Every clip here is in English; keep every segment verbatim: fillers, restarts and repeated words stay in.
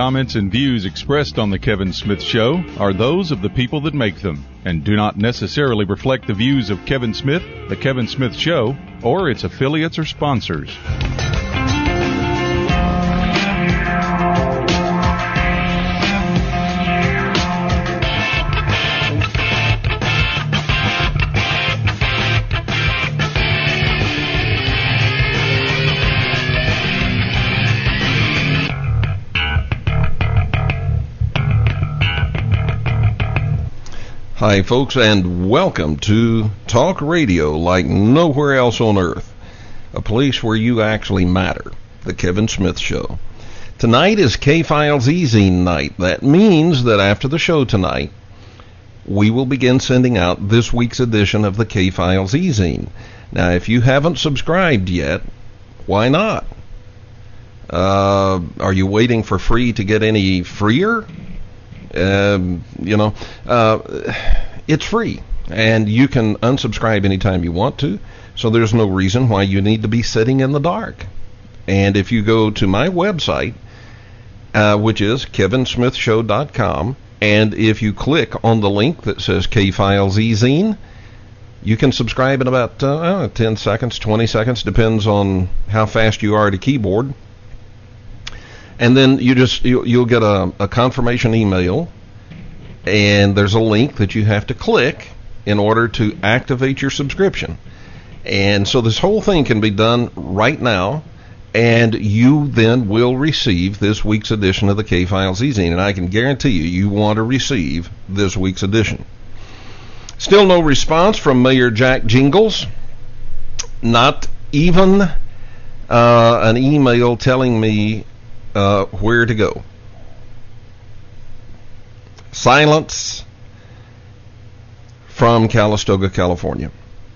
comments, and views expressed on The Kevin Smith Show are those of the people that make them and do not necessarily reflect the views of Kevin Smith, The Kevin Smith Show, or its affiliates or sponsors. Hi, folks, and welcome to Talk Radio Like Nowhere Else on Earth, a place where you actually matter, The Kevin Smith Show. Tonight is K-Files E-Zine night. That means that after the show tonight, we will begin sending out this week's edition of the K-Files E-Zine. Now, if you haven't subscribed yet, why not? Uh, are you waiting for free to get any freer? Uh, you know, uh, it's free, and you can unsubscribe anytime you want to, so there's no reason why you need to be sitting in the dark. And if you go to my website, uh, which is kevin smith show dot com, and if you click on the link that says K-Files E-Zine, you can subscribe in about uh, ten seconds, twenty seconds, depends on how fast you are at a keyboard. And then you just you'll, you'll get a, a confirmation email, and there's a link that you have to click in order to activate your subscription. And so this whole thing can be done right now, and you then will receive this week's edition of the K-Files E-Zine. And I can guarantee you, you want to receive this week's edition. Still no response from Mayor Jack Jingles. Not even uh, an email telling me Uh, where to go. Silence from Calistoga, California.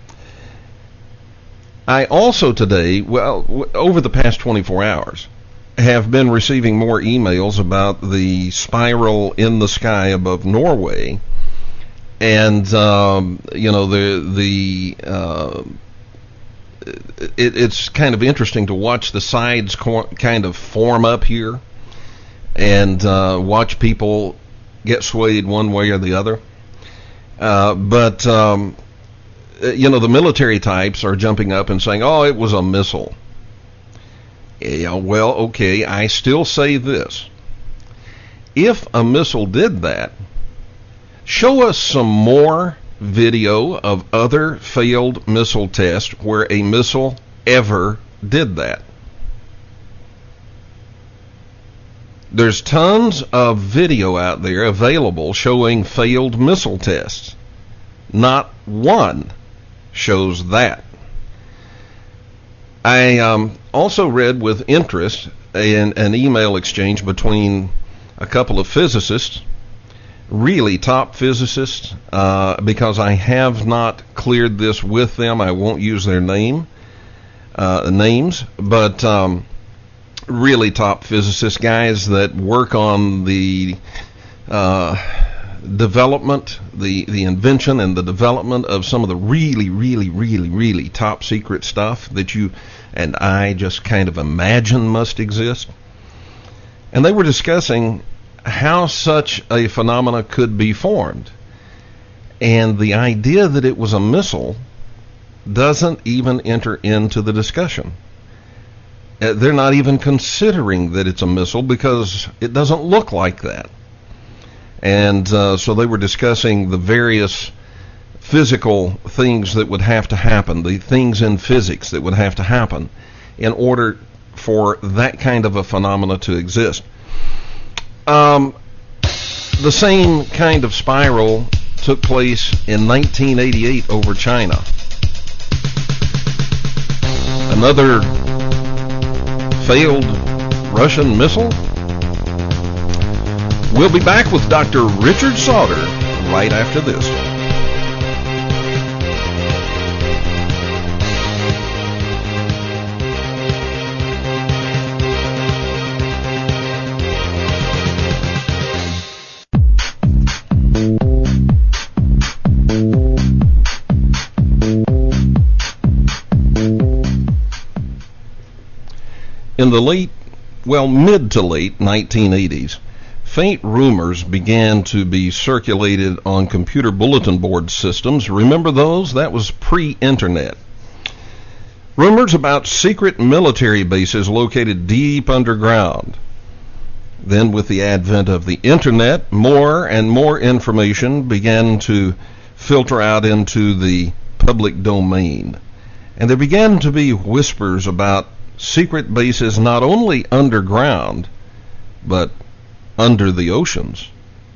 I also today, well, w- over the past twenty-four hours, have been receiving more emails about the spiral in the sky above Norway, and um, you know the the. Uh, It, it's kind of interesting to watch the sides co- kind of form up here and uh, watch people get swayed one way or the other. Uh, but, um, you know, the military types are jumping up and saying, oh, it was a missile. Yeah, well, okay, I still say this. If a missile did that, show us some more video of other failed missile tests where a missile ever did that. There's tons of video out there available showing failed missile tests. Not one shows that. I um, also read with interest an, an email exchange between a couple of physicists, really top physicists, uh, because I have not cleared this with them. I won't use their name, uh, names, but um, really top physicist guys that work on the uh, development, the, the invention and the development of some of the really, really, really, really top secret stuff that you and I just kind of imagine must exist. And they were discussing how such a phenomena could be formed. And the idea that it was a missile doesn't even enter into the discussion. Uh, they're not even considering that it's a missile because it doesn't look like that. And uh, so they were discussing the various physical things that would have to happen, the things in physics that would have to happen in order for that kind of a phenomena to exist. Um, the same kind of spiral took place in nineteen eighty-eight over China. Another failed Russian missile? We'll be back with Doctor Richard Sauter right after this. In the late well, mid to late nineteen eighties, faint rumors began to be circulated on computer bulletin board systems. Remember those? That was pre-internet. Rumors about secret military bases located deep underground. Then, with the advent of the internet, more and more information began to filter out into the public domain. And there began to be whispers about secret bases not only underground, but under the oceans.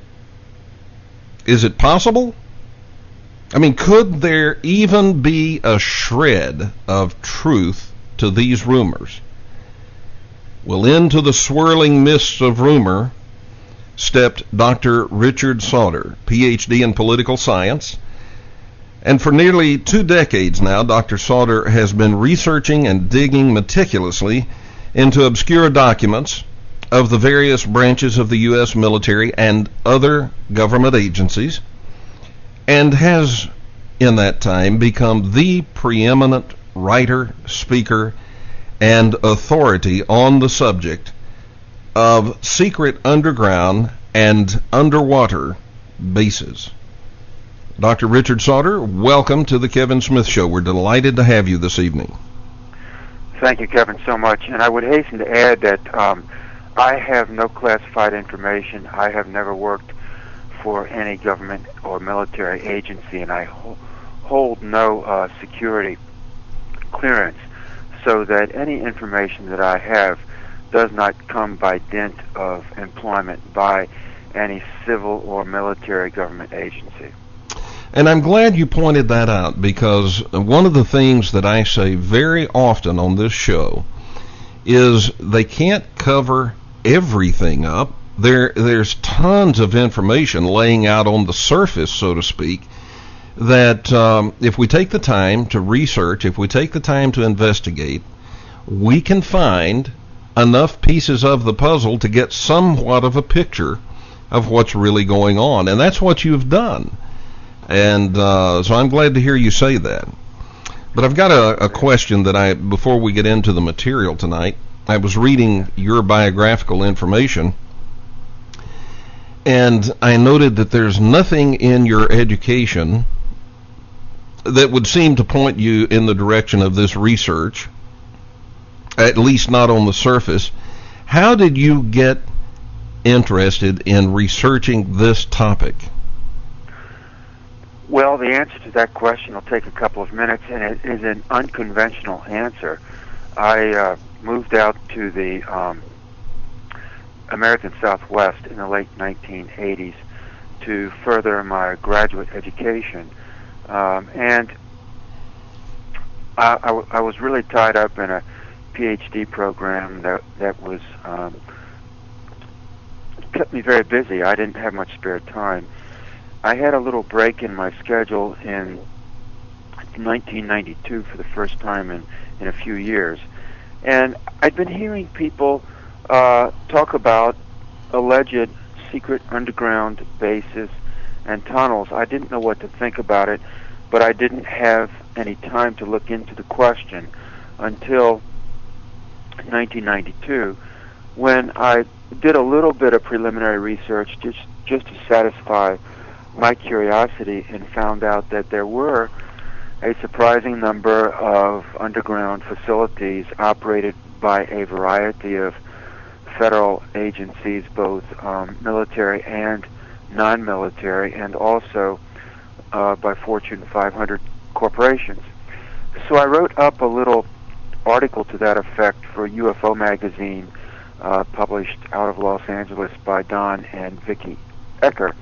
Is it possible? I mean, could there even be a shred of truth to these rumors? Well, into the swirling mists of rumor stepped Doctor Richard Sauder, P H D in political science. And for nearly two decades now, Doctor Sauder has been researching and digging meticulously into obscure documents of the various branches of the U S military and other government agencies, and has, in that time, become the preeminent writer, speaker, and authority on the subject of secret underground and underwater bases. Doctor Richard Sauder, welcome to the Kevin Smith Show. We're delighted to have you this evening. Thank you, Kevin, so much. And I would hasten to add that um, I have no classified information. I have never worked for any government or military agency, and I ho- hold no uh, security clearance, so that any information that I have does not come by dint of employment by any civil or military government agency. And I'm glad you pointed that out, because one of the things that I say very often on this show is they can't cover everything up. There, there's tons of information laying out on the surface, so to speak, that um, if we take the time to research, if we take the time to investigate, we can find enough pieces of the puzzle to get somewhat of a picture of what's really going on. And that's what you've done. And uh, so I'm glad to hear you say that. But I've got a, a question that I, before we get into the material tonight, I was reading your biographical information, and I noted that there's nothing in your education that would seem to point you in the direction of this research, at least not on the surface. How did you get interested in researching this topic? Well, the answer to that question will take a couple of minutes, and it is an unconventional answer. I uh, moved out to the um, American Southwest in the late nineteen eighties to further my graduate education. Um, and I, I, w- I was really tied up in a P H D program that that was um, kept me very busy. I didn't have much spare time. I had a little break in my schedule in nineteen ninety-two for the first time in, in a few years. And I'd been hearing people uh, talk about alleged secret underground bases and tunnels. I didn't know what to think about it, but I didn't have any time to look into the question until nineteen ninety-two, when I did a little bit of preliminary research just, just to satisfy my curiosity, and found out that there were a surprising number of underground facilities operated by a variety of federal agencies, both um, military and non-military, and also uh, by Fortune five hundred corporations. So I wrote up a little article to that effect for U F O magazine, uh, published out of Los Angeles by Don and Vicki Ecker.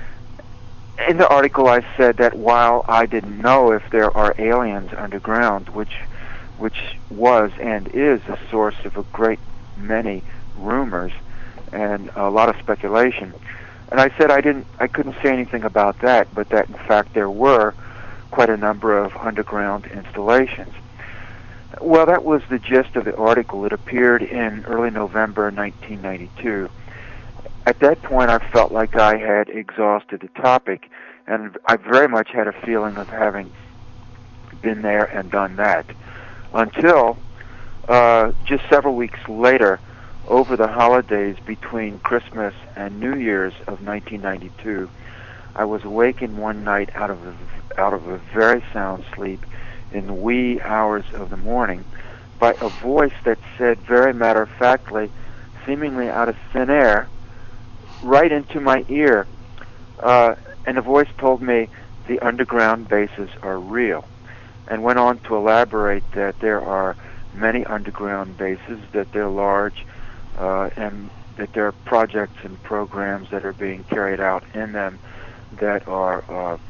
In the article, I said that while I didn't know if there are aliens underground, which which was and is a source of a great many rumors and a lot of speculation, and I said I didn't, I couldn't say anything about that, but that in fact there were quite a number of underground installations. Well, that was the gist of the article. It appeared in early November nineteen ninety-two. At that point, I felt like I had exhausted the topic, and I very much had a feeling of having been there and done that, until uh, just several weeks later, over the holidays between Christmas and New Year's of nineteen ninety-two, I was awakened one night out of a, out of a very sound sleep in the wee hours of the morning by a voice that said very matter-of-factly, seemingly out of thin air, right into my ear, uh, and the voice told me the underground bases are real, and went on to elaborate that there are many underground bases, that they're large, uh, and that there are projects and programs that are being carried out in them that are uh,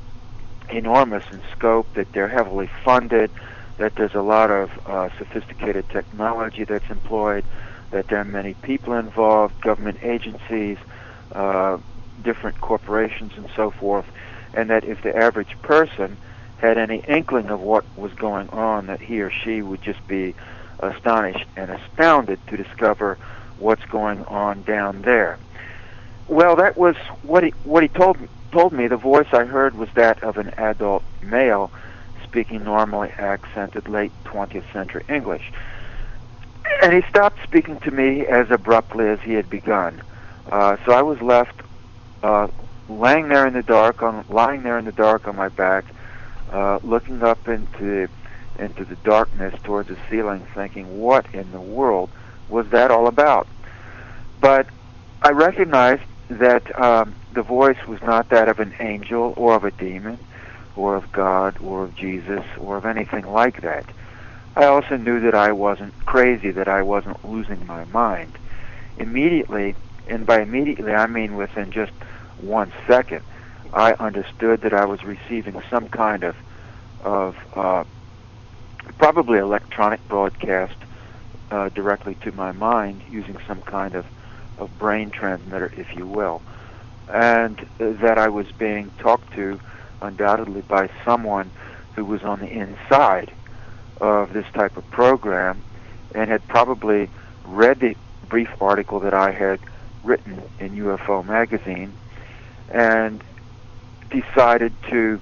enormous in scope, that they're heavily funded, that there's a lot of uh, sophisticated technology that's employed, that there are many people involved, government agencies, uh, different corporations and so forth, and that if the average person had any inkling of what was going on, that he or she would just be astonished and astounded to discover what's going on down there. Well, that was what he what he told told me. The voice I heard was that of an adult male speaking normally accented late twentieth century English. And he stopped speaking to me as abruptly as he had begun. Uh, so I was left uh, laying there in the dark, on lying there in the dark on my back, uh, looking up into into the darkness towards the ceiling, thinking, what in the world was that all about? But I recognized that um, the voice was not that of an angel or of a demon or of God or of Jesus or of anything like that. I also knew that I wasn't crazy, that I wasn't losing my mind. Immediately, and by immediately I mean within just one second, I understood that I was receiving some kind of, of uh, probably electronic broadcast uh, directly to my mind using some kind of, of brain transmitter, if you will, and uh, that I was being talked to undoubtedly by someone who was on the inside of this type of program and had probably read the brief article that I had written in U F O magazine and decided to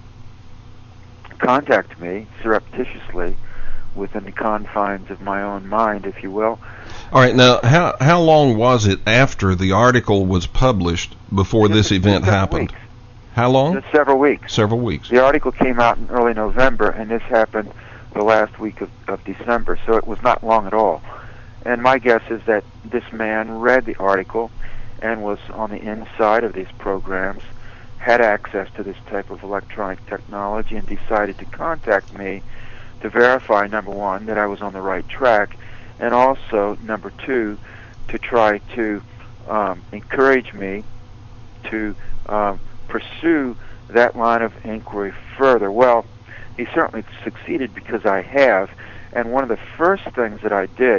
contact me surreptitiously within the confines of my own mind, if you will. All right, now, how how long was it after the article was published before this event happened? Weeks. How long? Just several weeks. Several weeks. The article came out in early November, and this happened the last week of, of December, so it was not long at all. And my guess is that this man read the article and was on the inside of these programs, had access to this type of electronic technology, and decided to contact me to verify, number one, that I was on the right track, and also, number two, to try to um, encourage me to um, pursue that line of inquiry further. Well, he certainly succeeded because I have, and one of the first things that I did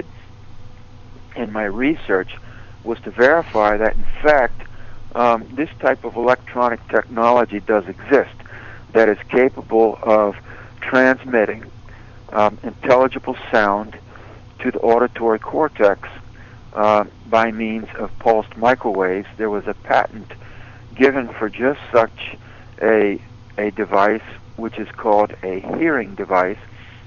in my research was to verify that, in fact, um, this type of electronic technology does exist that is capable of transmitting um, intelligible sound to the auditory cortex uh, by means of pulsed microwaves. There was a patent given for just such a a device, which is called a hearing device,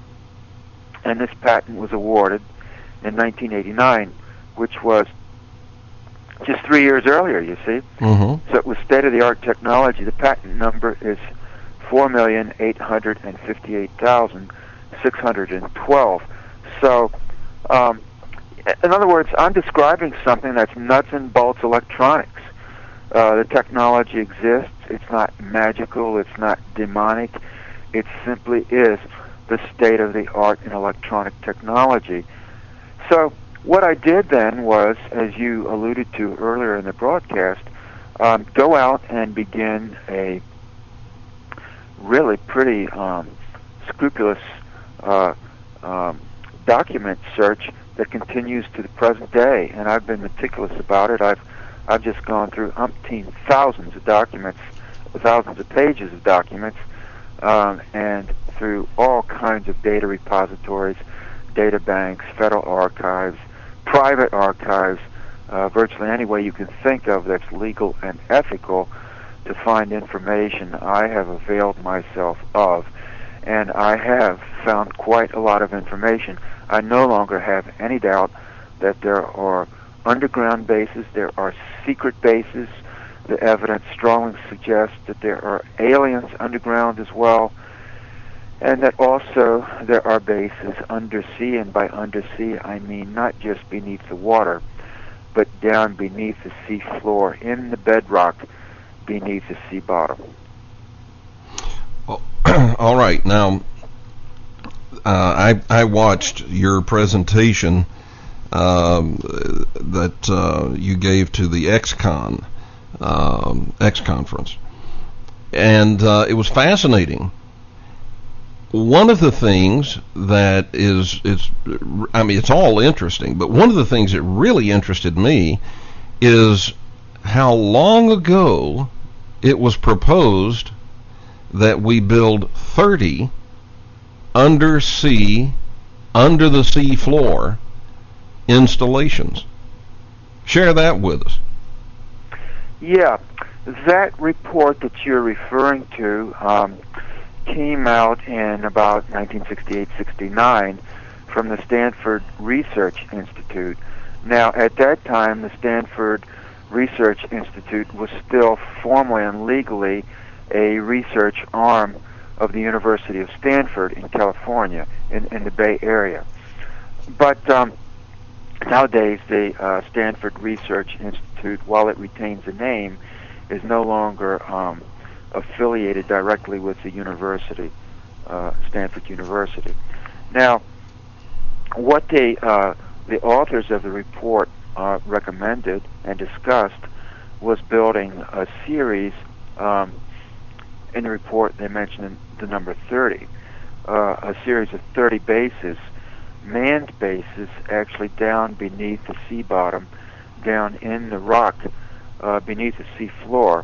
and this patent was awarded in nineteen eighty-nine, which was just three years earlier, you see. Mm-hmm. So it was state-of-the-art technology. The patent number is four million eight hundred fifty-eight thousand six hundred twelve. So, um, in other words, I'm describing something that's nuts and bolts electronics. Uh, the technology exists. It's not magical. It's not demonic. It simply is the state-of-the-art in electronic technology. So what I did then was, as you alluded to earlier in the broadcast, um, go out and begin a really pretty um, scrupulous uh, um, document search that continues to the present day, and I've been meticulous about it. I've I've just gone through umpteen thousands of documents, thousands of pages of documents, um, and through all kinds of data repositories, data banks, federal archives, private archives, uh, virtually any way you can think of that's legal and ethical to find information I have availed myself of. And I have found quite a lot of information. I no longer have any doubt that there are underground bases, there are secret bases. The evidence strongly suggests that there are aliens underground as well, and that also there are bases undersea, and by undersea I mean not just beneath the water, but down beneath the sea floor, in the bedrock beneath the sea bottom. Well, all right. Now, uh, I, I watched your presentation um, that uh, you gave to the X-Con, um, X-Conference, and uh, it was fascinating. One of the things that is, is, I mean, it's all interesting, but one of the things that really interested me is how long ago it was proposed that we build thirty undersea, under the sea floor installations. Share that with us. Yeah, that report that you're referring to um, came out in about nineteen sixty-eight sixty-nine from the Stanford Research Institute. Now, at that time, the Stanford Research Institute was still formally and legally a research arm of the University of Stanford in California, in, in the Bay Area. But um, nowadays, the uh, Stanford Research Institute, while it retains the name, is no longer um, affiliated directly with the university, uh, Stanford University. Now, what they, uh, the authors of the report uh, recommended and discussed was building a series. Um, in the report, they mentioned the number thirty, uh, a series of thirty bases, manned bases, actually down beneath the sea bottom, down in the rock uh, beneath the sea floor.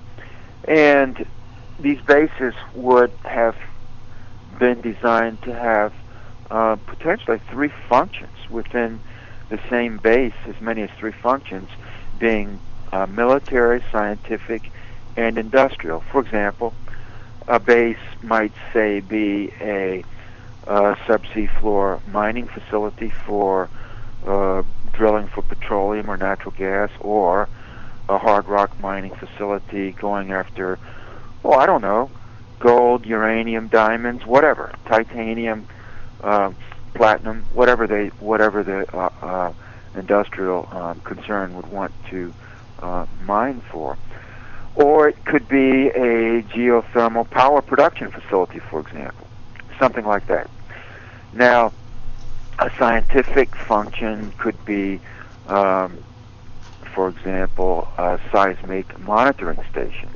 And these bases would have been designed to have uh, potentially three functions within the same base, as many as three functions, being uh, military, scientific, and industrial. For example, a base might, say, be a uh, subsea floor mining facility for uh, drilling for petroleum or natural gas, or a hard rock mining facility going after, oh, I don't know, gold, uranium, diamonds, whatever, titanium, uh, platinum, whatever they, whatever the uh, uh, industrial um, concern would want to uh, mine for. Or it could be a geothermal power production facility, for example, something like that. Now, a scientific function could be, um, for example, a seismic monitoring station,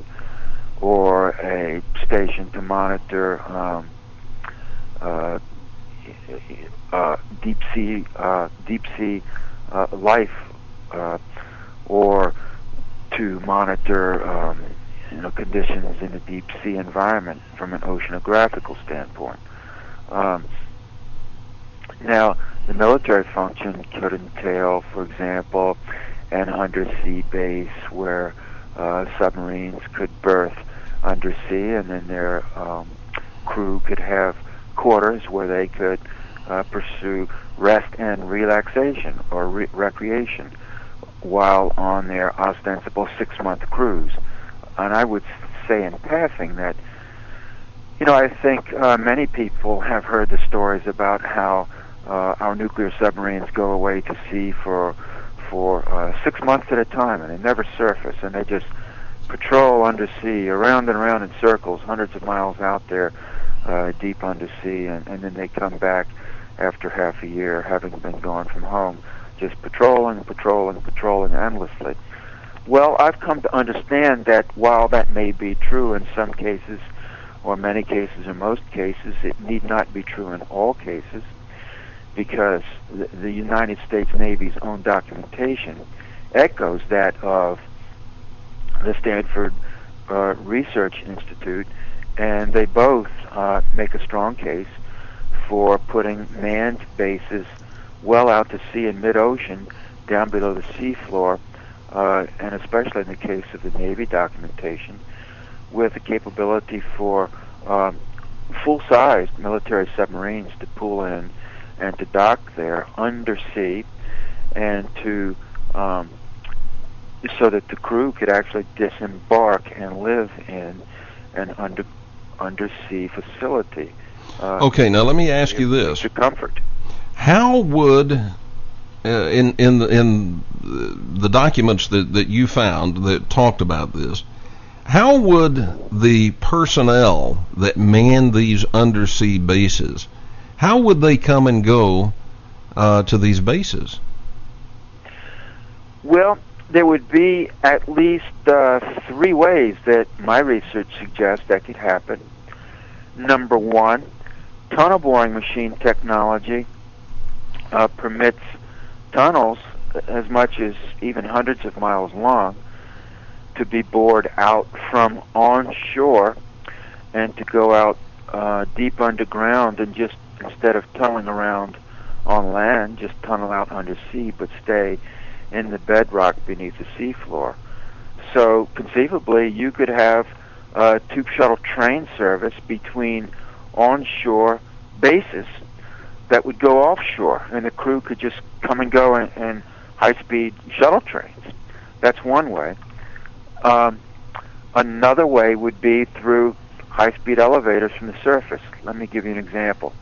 or a station to monitor um, uh, uh, deep sea, uh, deep sea uh, life, uh, or to monitor um, you know, conditions in a deep sea environment from an oceanographical standpoint. Um, now, the military function could entail, for example, an undersea base where uh, submarines could berth undersea, and then their um, crew could have quarters where they could uh, pursue rest and relaxation or re- recreation while on their ostensible six-month cruise. And I would say in passing that, you know, I think uh, many people have heard the stories about how uh, our nuclear submarines go away to sea for for uh, six months at a time, and they never surface, and they just patrol undersea, around and around in circles, hundreds of miles out there, uh, deep undersea, and, and then they come back after half a year, having been gone from home, just patrolling, patrolling, patrolling endlessly. Well, I've come to understand that while that may be true in some cases, or many cases, or most cases, it need not be true in all cases, because the, the United States Navy's own documentation echoes that of the Stanford uh, Research Institute, and they both uh, make a strong case for putting manned bases well out to sea in mid-ocean, down below the seafloor, uh, and especially in the case of the Navy documentation, with the capability for um, full-sized military submarines to pull in and to dock there undersea, and to um, so that the crew could actually disembark and live in an under undersea facility. Uh, okay, now let me ask you this: to comfort. How would uh, in in the, in the documents that, that you found that talked about this, how would the personnel that man these undersea bases, how would they come and go uh, to these bases? Well, there would be at least uh, three ways that my research suggests that could happen. Number one, tunnel boring machine technology uh, permits tunnels as much as even hundreds of miles long to be bored out from onshore and to go out uh, deep underground and just, instead of tunneling around on land, just tunnel out undersea but stay in the bedrock beneath the seafloor. So conceivably you could have uh, tube shuttle train service between onshore bases that would go offshore, and the crew could just come and go in, in high-speed shuttle trains. That's one way. Um, another way would be through high-speed elevators from the surface. Let me give you an example.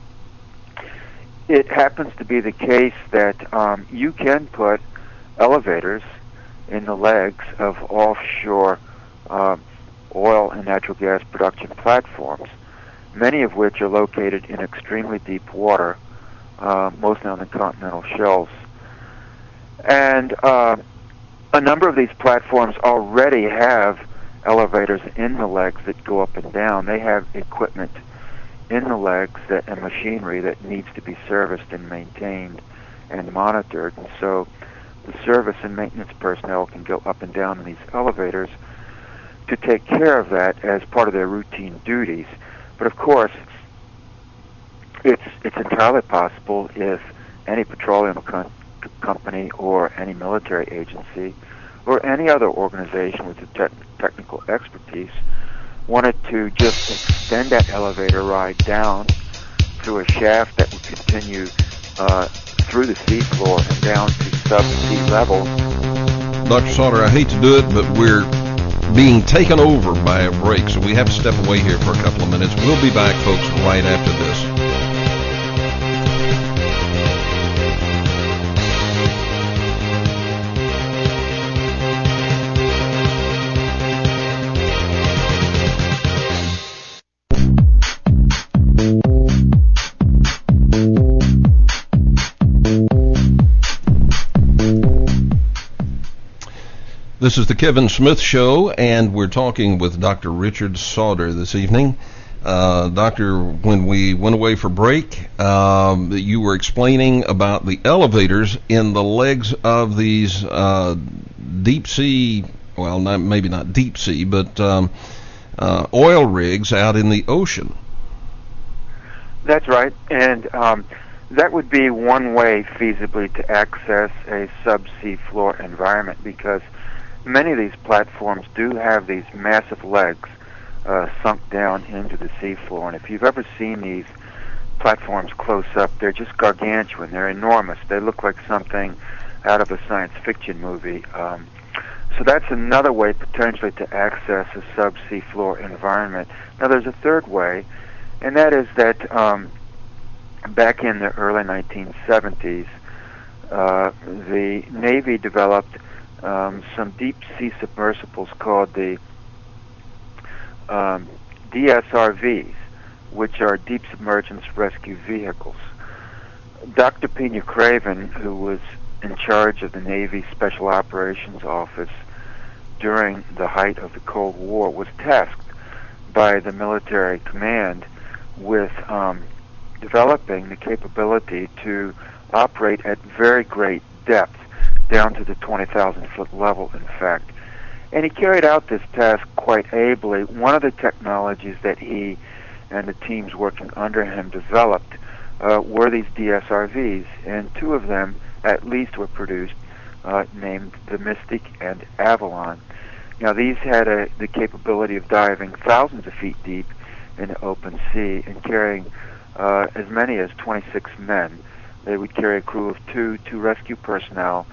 It happens to be the case that um, you can put elevators in the legs of offshore uh, oil and natural gas production platforms, many of which are located in extremely deep water, uh, mostly on the continental shelves. And uh, a number of these platforms already have elevators in the legs that go up and down. They have equipment in the legs that, and machinery that needs to be serviced and maintained and monitored. And so the service and maintenance personnel can go up and down in these elevators to take care of that as part of their routine duties. But of course, it's it's entirely possible if any petroleum co- company or any military agency or any other organization with the te- technical expertise wanted to just extend that elevator ride down through a shaft that would continue uh, through the seafloor and down to sub-sea level. Doctor Sauter, I hate to do it, but we're being taken over by a break, so we have to step away here for a couple of minutes. We'll be back, folks, right after this. This is the Kevin Smith Show, and we're talking with Doctor Richard Sauter this evening. Uh, doctor, when we went away for break, um, you were explaining about the elevators in the legs of these uh, deep sea, well, not, maybe not deep sea, but um, uh, oil rigs out in the ocean. That's right, and um, that would be one way feasibly to access a subsea floor environment, because many of these platforms do have these massive legs uh, sunk down into the seafloor. And if you've ever seen these platforms close up, they're just gargantuan. They're enormous. They look like something out of a science fiction movie. Um, so that's another way potentially to access a subsea floor environment. Now there's a third way, and that is that um, back in the early nineteen seventies, uh, the Navy developed Um, some deep-sea submersibles called the um, D S R Vs, which are Deep Submergence Rescue Vehicles. Doctor Pena Craven, who was in charge of the Navy Special Operations Office during the height of the Cold War, was tasked by the military command with um, developing the capability to operate at very great depth, down to the twenty thousand foot level, in fact. And he carried out this task quite ably. One of the technologies that he and the teams working under him developed uh, were these D S R Vs, and two of them at least were produced, uh, named the Mystic and Avalon. Now these had a, the capability of diving thousands of feet deep in the open sea and carrying uh, as many as twenty-six men. They would carry a crew of two, two rescue personnel,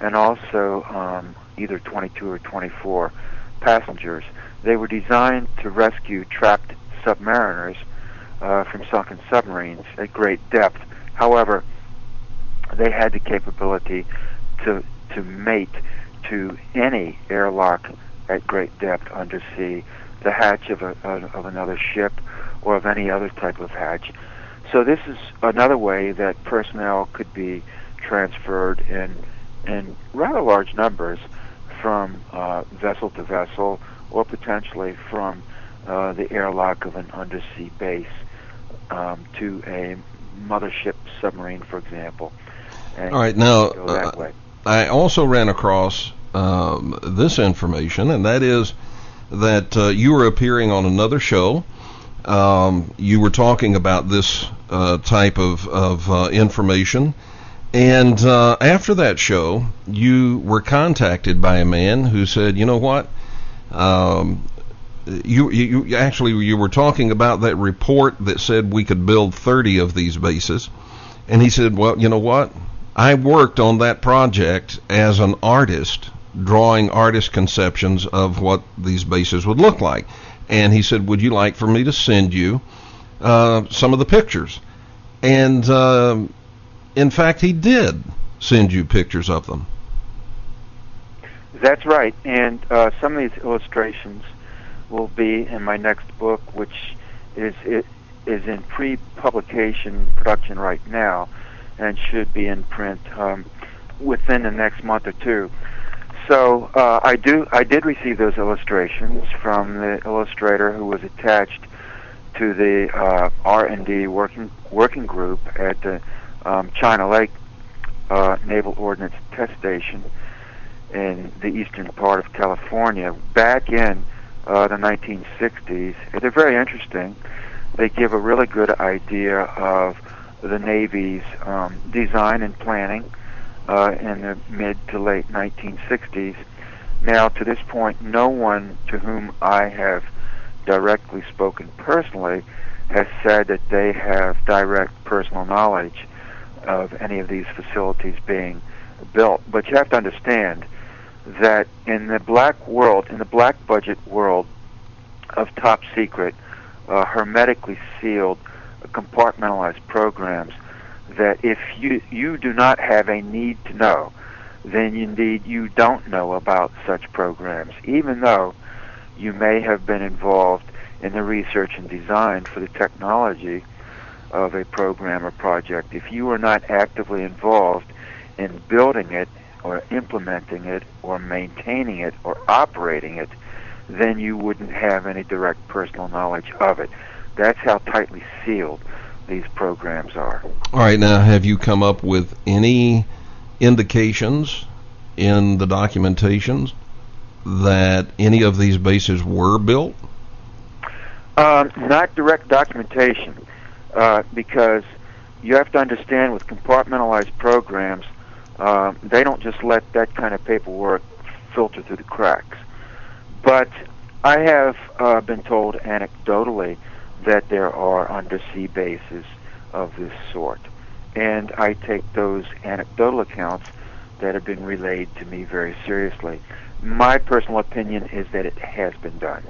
and also um, either twenty-two or twenty-four passengers. They were designed to rescue trapped submariners uh, from sunken submarines at great depth. However, they had the capability to to mate to any airlock at great depth undersea, the hatch of, a, of another ship or of any other type of hatch. So this is another way that personnel could be transferred in in rather large numbers from uh, vessel to vessel, or potentially from uh, the airlock of an undersea base um, to a mothership submarine, for example. And all right, now go that uh, way. I also ran across um, this information, and that is that uh, you were appearing on another show. Um, you were talking about this uh, type of, of uh, information, and uh, after that show, you were contacted by a man who said, you know what, um, you, you actually you were talking about that report that said we could build thirty of these bases, and he said, well, you know what, I worked on that project as an artist, drawing artist conceptions of what these bases would look like. And he said, would you like for me to send you uh, some of the pictures? And uh, in fact, he did send you pictures of them. That's right. And uh, some of these illustrations will be in my next book, which is it is in pre-publication production right now, and should be in print um, within the next month or two. So uh, I do. I did receive those illustrations from the illustrator who was attached to the uh, R and D working working group at the um, China Lake uh, Naval Ordnance Test Station in the eastern part of California back in uh, the nineteen sixties. They're very interesting. They give a really good idea of the Navy's um, design and planning Uh, in the mid to late nineteen sixties. Now, to this point, no one to whom I have directly spoken personally has said that they have direct personal knowledge of any of these facilities being built. But you have to understand that in the black world, in the black budget world of top secret, uh, hermetically sealed, uh, compartmentalized programs, that if you you do not have a need to know, then indeed you don't know about such programs, even though you may have been involved in the research and design for the technology of a program or project. If you are not actively involved in building it or implementing it or maintaining it or operating it, then you wouldn't have any direct personal knowledge of it. That's how tightly sealed these programs are. All right, now have you come up with any indications in the documentations that any of these bases were built? Um, not direct documentation, uh, because you have to understand with compartmentalized programs, uh, they don't just let that kind of paperwork filter through the cracks. But I have uh, been told anecdotally that there are undersea bases of this sort. And I take those anecdotal accounts that have been relayed to me very seriously. My personal opinion is that it has been done.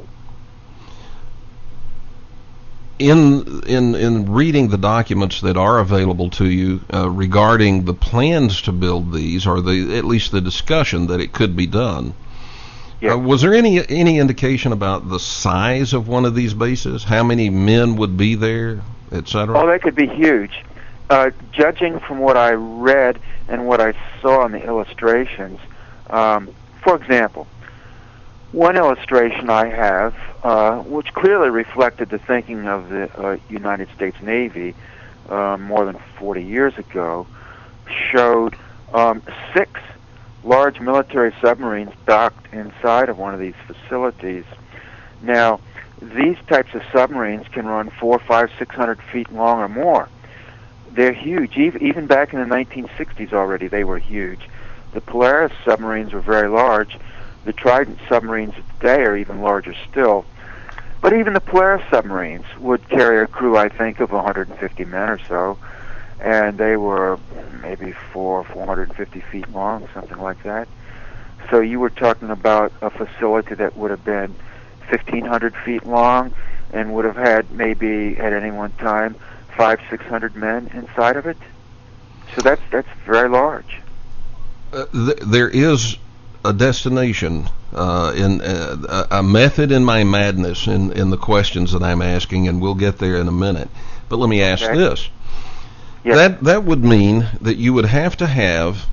In in in reading the documents that are available to you uh, regarding the plans to build these, or the at least the discussion that it could be done, Yeah. Uh, was there any any indication about the size of one of these bases? How many men would be there, et cetera? Oh, they could be huge. Uh, judging from what I read and what I saw in the illustrations, um, for example, one illustration I have, uh, which clearly reflected the thinking of the uh, United States Navy uh, more than forty years ago, showed um, six large military submarines docked inside of one of these facilities. Now, these types of submarines can run four, five, six hundred feet long or more. They're huge. Even back in the nineteen sixties already, they were huge. The Polaris submarines were very large. The Trident submarines today are even larger still. But even the Polaris submarines would carry a crew, I think, of one hundred fifty men or so, and they were maybe four, four hundred fifty feet long, something like that. So you were talking about a facility that would have been fifteen hundred feet long and would have had maybe at any one time five, six hundred men inside of it. So that's that's very large. Uh, th- there is a destination, uh, in uh, a method in my madness in, in the questions that I'm asking, and we'll get there in a minute. But let me ask Okay. this. Yes. That that would mean that you would have to have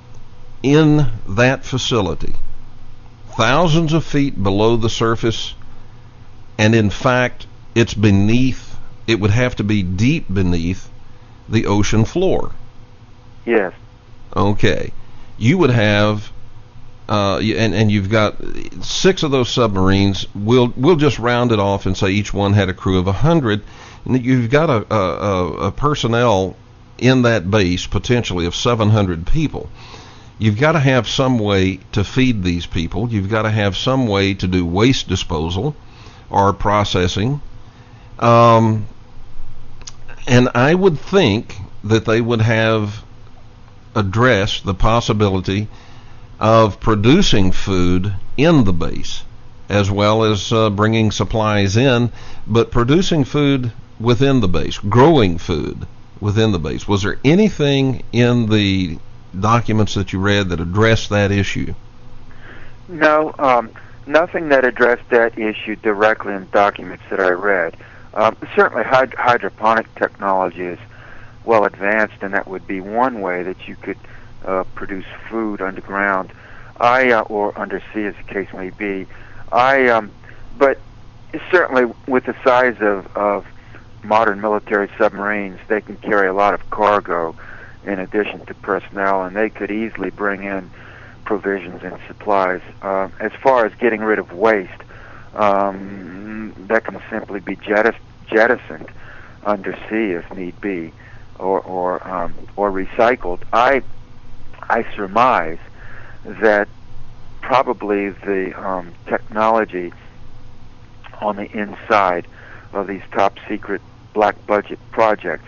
in that facility thousands of feet below the surface, and in fact it's beneath, it would have to be deep beneath the ocean floor. Yes. Okay. You would have uh, and, and you've got six of those submarines. We'll we'll just round it off and say each one had a crew of a hundred, and you've got a, a, a personnel in that base potentially of seven hundred people. You've got to have some way to feed these people. You've got to have some way to do waste disposal or processing. Um, and I would think that they would have addressed the possibility of producing food in the base, as well as uh, bringing supplies in, but producing food within the base, growing food within the base. Was there anything in the documents that you read that addressed that issue? No, um, nothing that addressed that issue directly in documents that I read. Um, certainly hyd- hydroponic technology is well advanced, and that would be one way that you could uh, produce food underground, I uh, or undersea, as the case may be. I, um, but certainly with the size of, of modern military submarines, they can carry a lot of cargo in addition to personnel, and they could easily bring in provisions and supplies. Uh, as far as getting rid of waste, um, that can simply be jettis- jettisoned undersea if need be, or or um, or recycled. I I surmise that probably the um, technology on the inside of these top secret black budget projects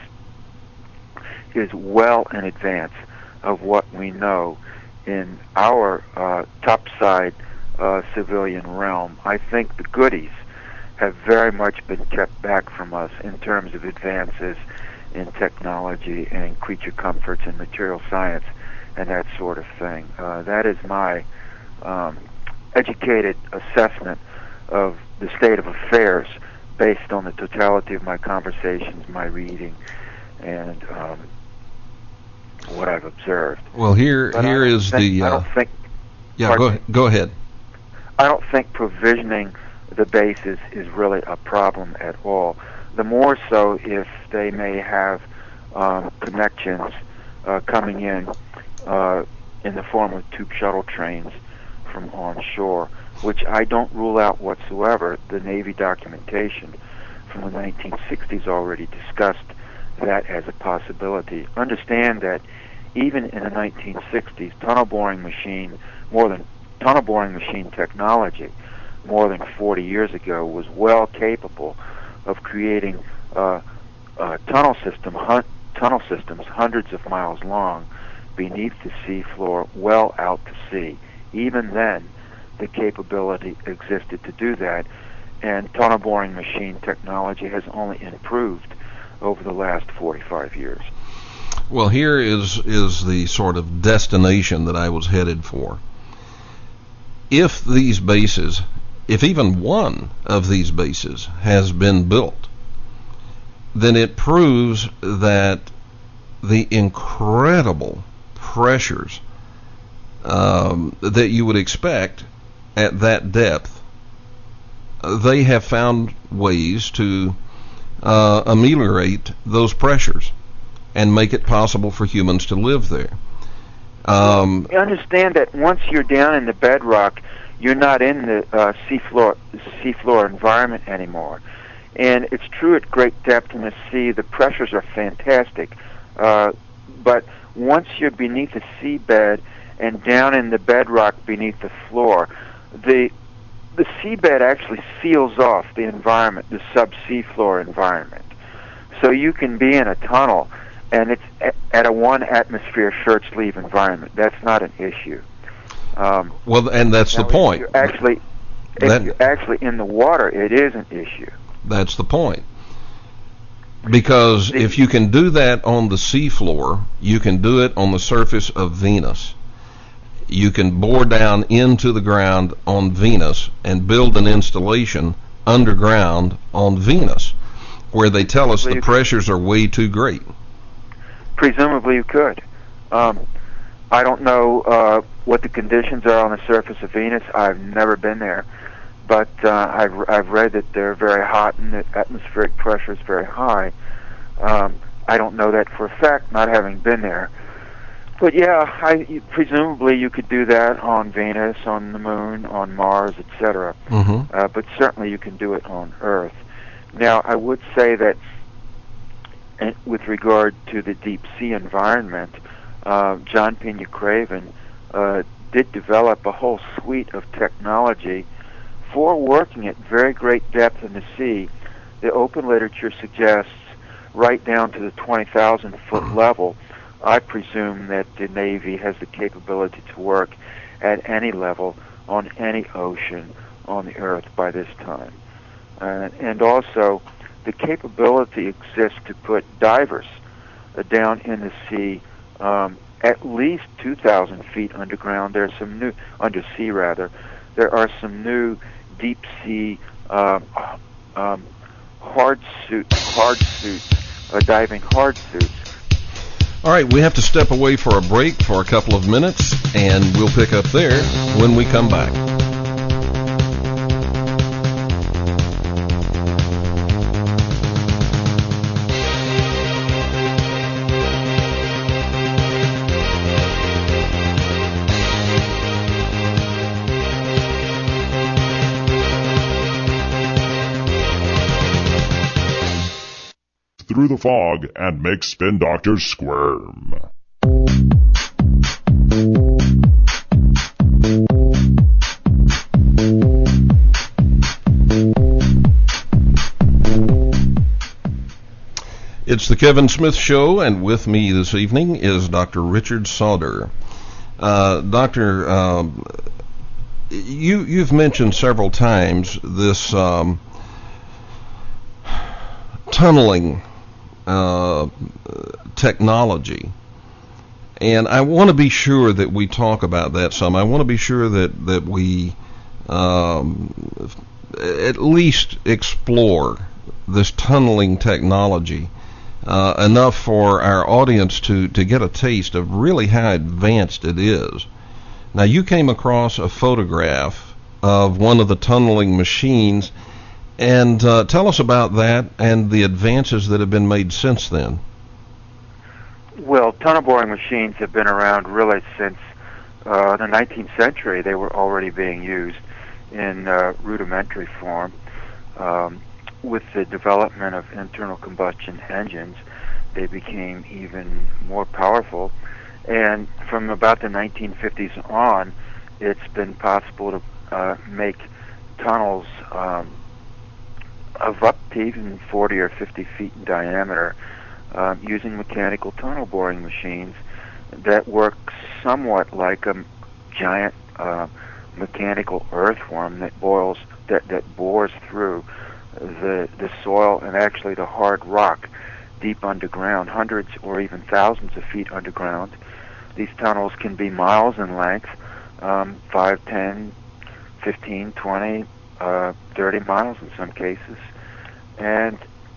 is well in advance of what we know in our uh, topside uh, civilian realm. I think the goodies have very much been kept back from us in terms of advances in technology and creature comforts and material science and that sort of thing. Uh, that is my um, educated assessment of the state of affairs based on the totality of my conversations, my reading, and um, what I've observed. Well, here But here I don't is think, the. Uh, I don't think. yeah, go go ahead. I don't think provisioning the bases is really a problem at all. The more so if they may have um, connections uh, coming in uh, in the form of tube shuttle trains from onshore, which I don't rule out whatsoever. The Navy documentation from the nineteen sixties already discussed that as a possibility. Understand that even in the nineteen sixties, tunnel boring machine, more than tunnel boring machine technology, more than forty years ago, was well capable of creating uh, uh, tunnel system, hun- tunnel systems hundreds of miles long beneath the sea floor, well out to sea. Even then, the capability existed to do that, and tunnel boring machine technology has only improved over the last forty-five years. Well, here is is the sort of destination that I was headed for. If these bases, if even one of these bases has been built, then it proves that the incredible pressures um, that you would expect at that depth, they have found ways to uh, ameliorate those pressures and make it possible for humans to live there. Um, you understand that once you're down in the bedrock, you're not in the uh, seafloor seafloor environment anymore. And it's true at great depth in the sea, the pressures are fantastic. Uh, but once you're beneath the seabed and down in the bedrock beneath the floor, the the seabed actually seals off the environment, the sub-seafloor environment. So you can be in a tunnel and it's at, at a one atmosphere shirt sleeve environment. That's not an issue. Um, well, and that's the now, point. If you're actually, if That- you're actually in the water, it is an issue. That's the point. Because if you can do that on the seafloor, you can do it on the surface of Venus. You can bore down into the ground on Venus and build an installation underground on Venus, where they tell us the pressures are way too great. Presumably you could. Um, I don't know uh, what the conditions are on the surface of Venus. I've never been there. But uh, I've, I've read that they're very hot and the atmospheric pressure is very high. Um, I don't know that for a fact, not having been there. But yeah, I, presumably you could do that on Venus, on the Moon, on Mars, et cetera. Mm-hmm. Uh, but certainly you can do it on Earth. Now, I would say that uh, with regard to the deep sea environment, uh, John Pena Craven uh, did develop a whole suite of technology for working at very great depth in the sea. The open literature suggests right down to the twenty thousand foot level. I presume that the Navy has the capability to work at any level on any ocean on the Earth by this time. Uh, and also, the capability exists to put divers uh, down in the sea um, at least two thousand feet underground. There are some new, undersea rather, there are some new deep sea uh, um, hard suit, hard suits, uh, diving hard suits. All right, we have to step away for a break for a couple of minutes, and we'll pick up there when we come back. Through the fog and make spin doctors squirm. It's the Kevin Smith Show, and with me this evening is Doctor Richard Sauder. Uh, Doctor, um, you, you've mentioned several times this um, tunneling Uh, technology, and I want to be sure that we talk about that some. I want to be sure that that we um, at least explore this tunneling technology uh, enough for our audience to to get a taste of really how advanced it is. Now, you came across a photograph of one of the tunneling machines. And uh, tell us about that and the advances that have been made since then. Well, tunnel boring machines have been around really since uh, the nineteenth century. They were already being used in uh, rudimentary form. Um, with the development of internal combustion engines, they became even more powerful. And from about the nineteen fifties on, it's been possible to uh, make tunnels um, of up to even forty or fifty feet in diameter uh, using mechanical tunnel boring machines that work somewhat like a giant uh, mechanical earthworm that boils that, that bores through the the soil and actually the hard rock deep underground, hundreds or even thousands of feet underground. These tunnels can be miles in length, um, five, ten, fifteen, twenty, uh, thirty miles in some cases. And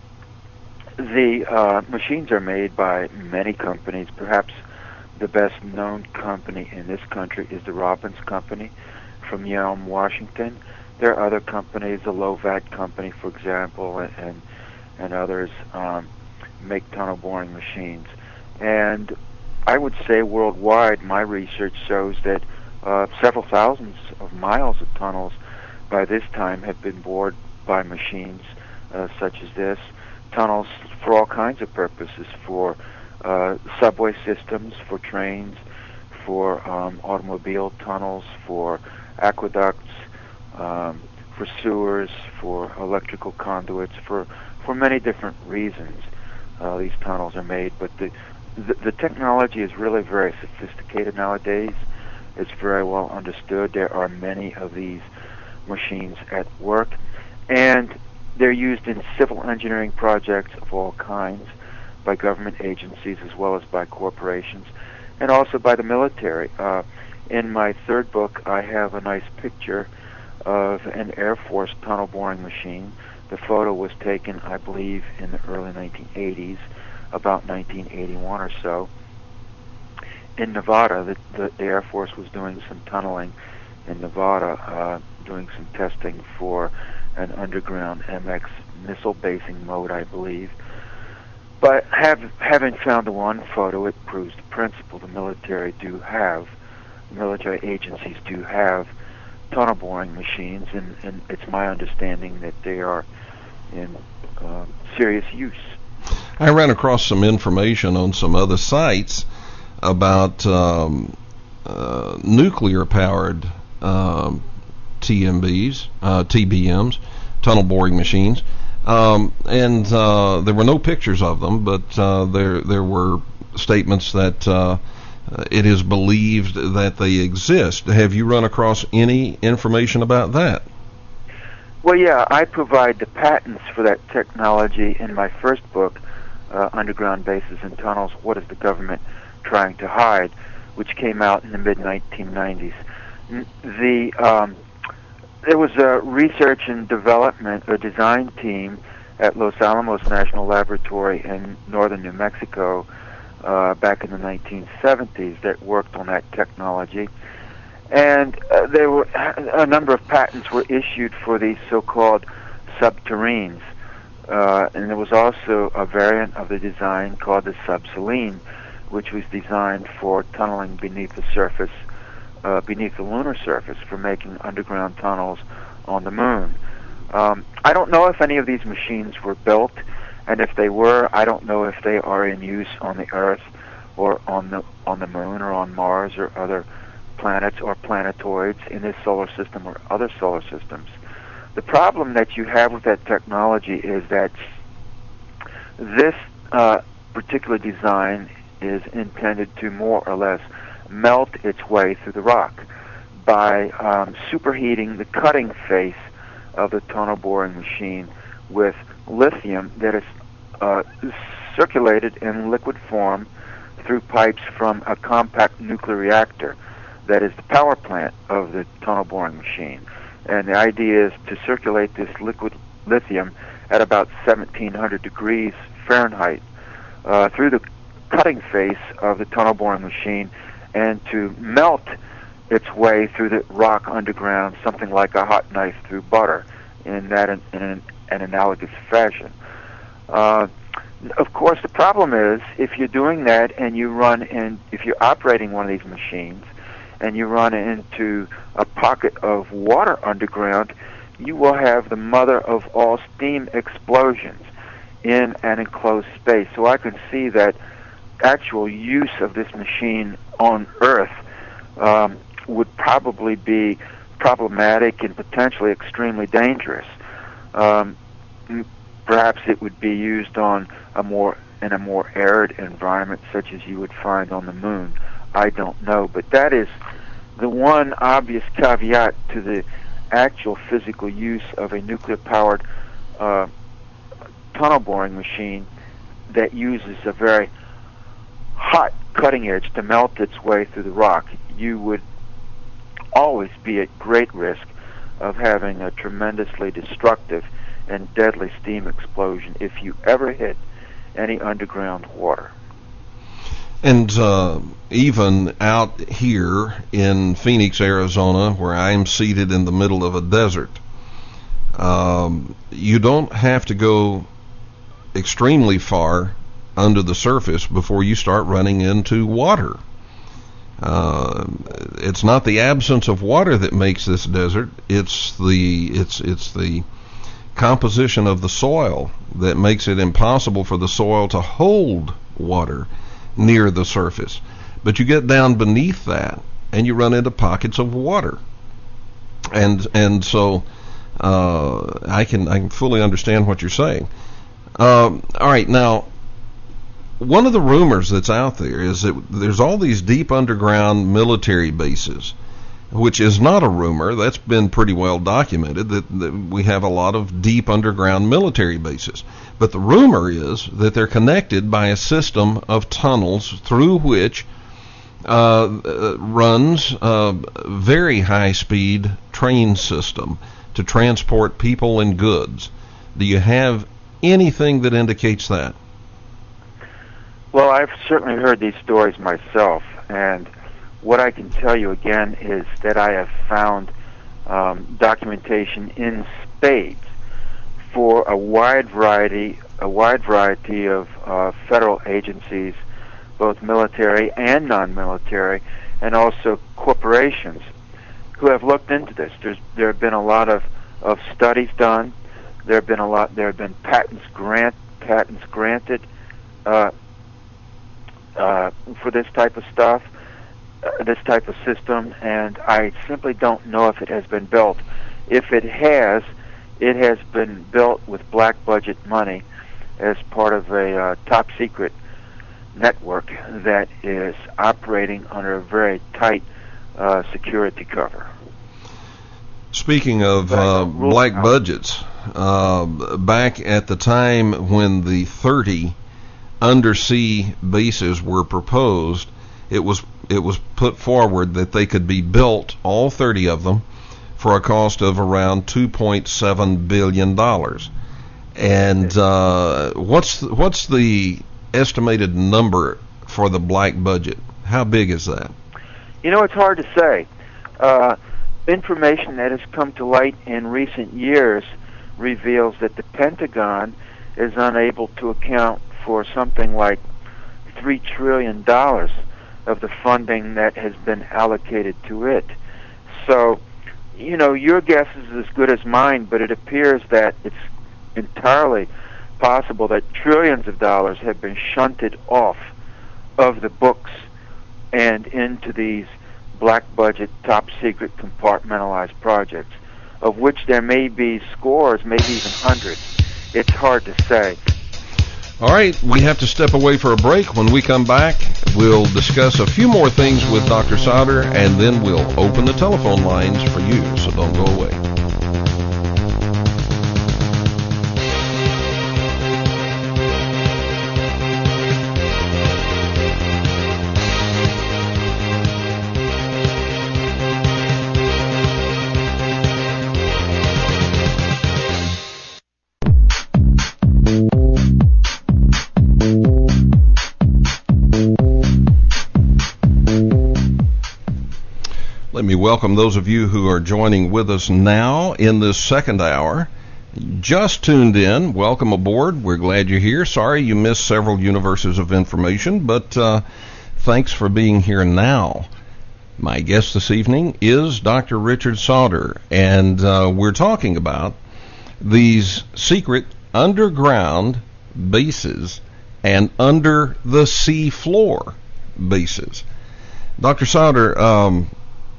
the uh, machines are made by many companies. Perhaps the best known company in this country is the Robbins Company from Yelm, Washington. There are other companies, the Lovat Company, for example, and and, and others um, make tunnel boring machines. And I would say worldwide, my research shows that uh, several thousands of miles of tunnels by this time have been bored by machines uh, such as this. Tunnels for all kinds of purposes, for uh, subway systems, for trains, for um, automobile tunnels, for aqueducts, um, for sewers, for electrical conduits, for, for many different reasons. uh, these tunnels are made. But the, the the technology is really very sophisticated nowadays. It's very well understood. There are many of these machines at work, and they're used in civil engineering projects of all kinds by government agencies as well as by corporations, and also by the military. Uh, in my third book, I have a nice picture of an Air Force tunnel boring machine. The photo was taken, I believe, in the early nineteen eighties, about nineteen eighty-one or so. In Nevada, the, the, the Air Force was doing some tunneling in Nevada, uh, doing some testing for an underground M X missile basing mode, I believe. But have, having found the one photo, it proves the principle. The military do have, the military agencies do have tunnel boring machines, and, and it's my understanding that they are in uh, serious use. I ran across some information on some other sites about um, uh, nuclear-powered um, T M Bs, uh, T B Ms, tunnel boring machines, um, and uh, there were no pictures of them, but uh, there there were statements that uh, it is believed that they exist. Have you run across any information about that? Well, yeah, I provide the patents for that technology in my first book, uh, Underground Bases and Tunnels, What is the Government Trying to Hide, which came out in the mid nineteen nineties. The um, there was a research and development, a design team at Los Alamos National Laboratory in northern New Mexico uh, back in the nineteen seventies that worked on that technology, and uh, there were a number of patents were issued for these so-called subterranes, uh, and there was also a variant of the design called the subsaline, which was designed for tunneling beneath the surface, uh, beneath the lunar surface, for making underground tunnels on the moon. Um, I don't know if any of these machines were built, and if they were, I don't know if they are in use on the Earth or on the on the moon or on Mars or other planets or planetoids in this solar system or other solar systems. The problem that you have with that technology is that this uh, particular design is intended to more or less melt its way through the rock by um, superheating the cutting face of the tunnel boring machine with lithium that is uh, circulated in liquid form through pipes from a compact nuclear reactor that is the power plant of the tunnel boring machine. And the idea is to circulate this liquid lithium at about seventeen hundred degrees Fahrenheit uh, through the cutting face of the tunnel boring machine, and to melt its way through the rock underground, something like a hot knife through butter, in that in, in an, an analogous fashion. Uh, of course, the problem is if you're doing that and you run in, if you're operating one of these machines and you run into a pocket of water underground, you will have the mother of all steam explosions in an enclosed space. So I can see that actual use of this machine on Earth um, would probably be problematic and potentially extremely dangerous. Um, perhaps it would be used on a more in a more arid environment, such as you would find on the moon. I don't know, but that is the one obvious caveat to the actual physical use of a nuclear-powered uh, tunnel boring machine that uses a very hot cutting edge to melt its way through the rock. You would always be at great risk of having a tremendously destructive and deadly steam explosion if you ever hit any underground water. And uh, even out here in Phoenix, Arizona, where I am seated in the middle of a desert, um, you don't have to go extremely far under the surface before you start running into water. Uh, it's not the absence of water that makes this desert. It's the it's it's the composition of the soil that makes it impossible for the soil to hold water near the surface. But you get down beneath that and you run into pockets of water. And and so uh, I can I can fully understand what you're saying. Um, all right, now one of the rumors that's out there is that there's all these deep underground military bases, which is not a rumor. That's been pretty well documented, that, that we have a lot of deep underground military bases. But the rumor is that they're connected by a system of tunnels through which uh, runs a very high-speed train system to transport people and goods. Do you have anything that indicates that? Well, I've certainly heard these stories myself, and what I can tell you again is that I have found um, documentation in spades for a wide variety, a wide variety of uh, federal agencies, both military and non-military, and also corporations, who have looked into this. There's, there have been a lot of, of studies done. There have been a lot. There have been patents grant patents granted uh, uh, for this type of stuff, uh, this type of system, and I simply don't know if it has been built. If it has, it has been built with black budget money as part of a uh, top secret network that is operating under a very tight uh, security cover. Speaking of uh, black budgets, uh, back at the time when the thirty undersea bases were proposed, it was it was put forward that they could be built, all thirty of them, for a cost of around two point seven billion dollars. And uh, what's the, what's the estimated number for the black budget? How big is that? You know, it's hard to say. Uh, information that has come to light in recent years reveals that the Pentagon is unable to account for something like three trillion dollars of the funding that has been allocated to it. So, you know, your guess is as good as mine, but it appears that it's entirely possible that trillions of dollars have been shunted off of the books and into these black budget, top secret, compartmentalized projects, of which there may be scores, maybe even hundreds. It's hard to say. All right, we have to step away for a break. When we come back, we'll discuss a few more things with Doctor Sauter, and then we'll open the telephone lines for you, so don't go away. Let me welcome those of you who are joining with us now in this second hour. Just tuned in, welcome aboard. We're glad you're here. Sorry you missed several universes of information, but uh, thanks for being here now. My guest this evening is Doctor Richard Sauter, and uh, we're talking about these secret underground bases and under the sea floor bases. Doctor Sauter, um,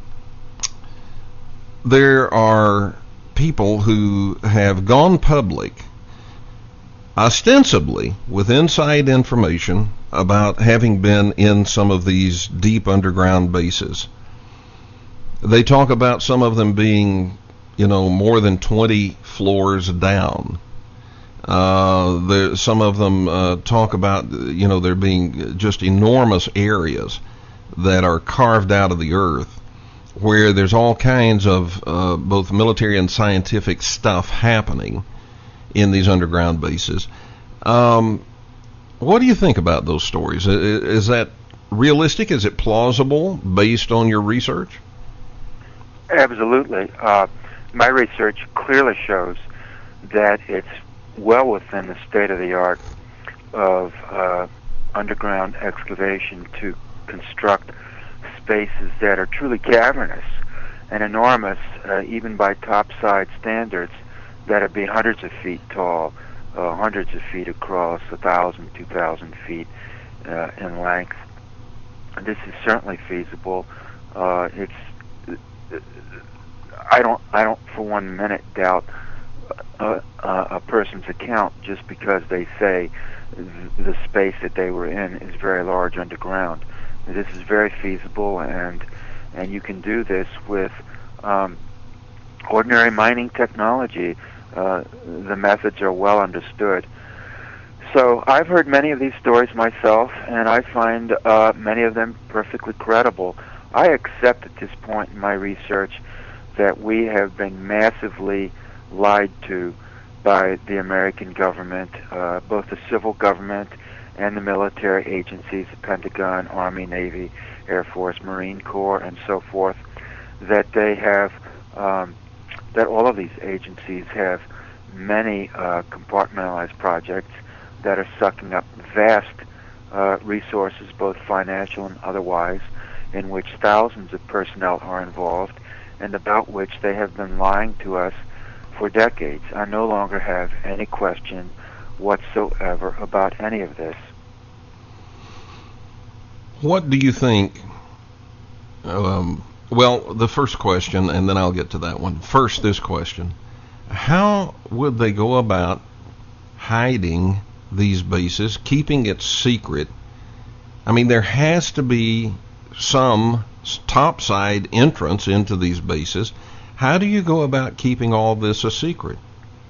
there are people who have gone public ostensibly with inside information about having been in some of these deep underground bases. They talk about some of them being, you know, more than twenty floors down. Uh, there, some of them uh, talk about, you know, there being just enormous areas that are carved out of the earth, where there's all kinds of uh, both military and scientific stuff happening in these underground bases. Um, what do you think about those stories? Is, is that realistic? Is it plausible based on your research? Absolutely. Uh, my research clearly shows that it's well within the state-of-the-art of uh, underground excavation to construct spaces that are truly cavernous and enormous, uh, even by topside standards, that would be hundreds of feet tall, uh, hundreds of feet across, a thousand, two thousand feet uh, in length. This is certainly feasible. Uh, it's I don't I don't for one minute doubt a, a person's account just because they say the space that they were in is very large underground. This is very feasible, and and you can do this with um, ordinary mining technology. Uh, the methods are well understood. So I've heard many of these stories myself, and I find uh, many of them perfectly credible. I accept at this point in my research that we have been massively lied to by the American government, uh, both the civil government and the military agencies, the Pentagon, Army, Navy, Air Force, Marine Corps, and so forth, that they have, um, that all of these agencies have many uh, compartmentalized projects that are sucking up vast uh, resources, both financial and otherwise, in which thousands of personnel are involved, and about which they have been lying to us for decades. I no longer have any question whatsoever about any of this. What do you think? Um, well, the first question, and then I'll get to that one. First, this question. How would they go about hiding these bases, keeping it secret? I mean, there has to be some topside entrance into these bases. How do you go about keeping all this a secret?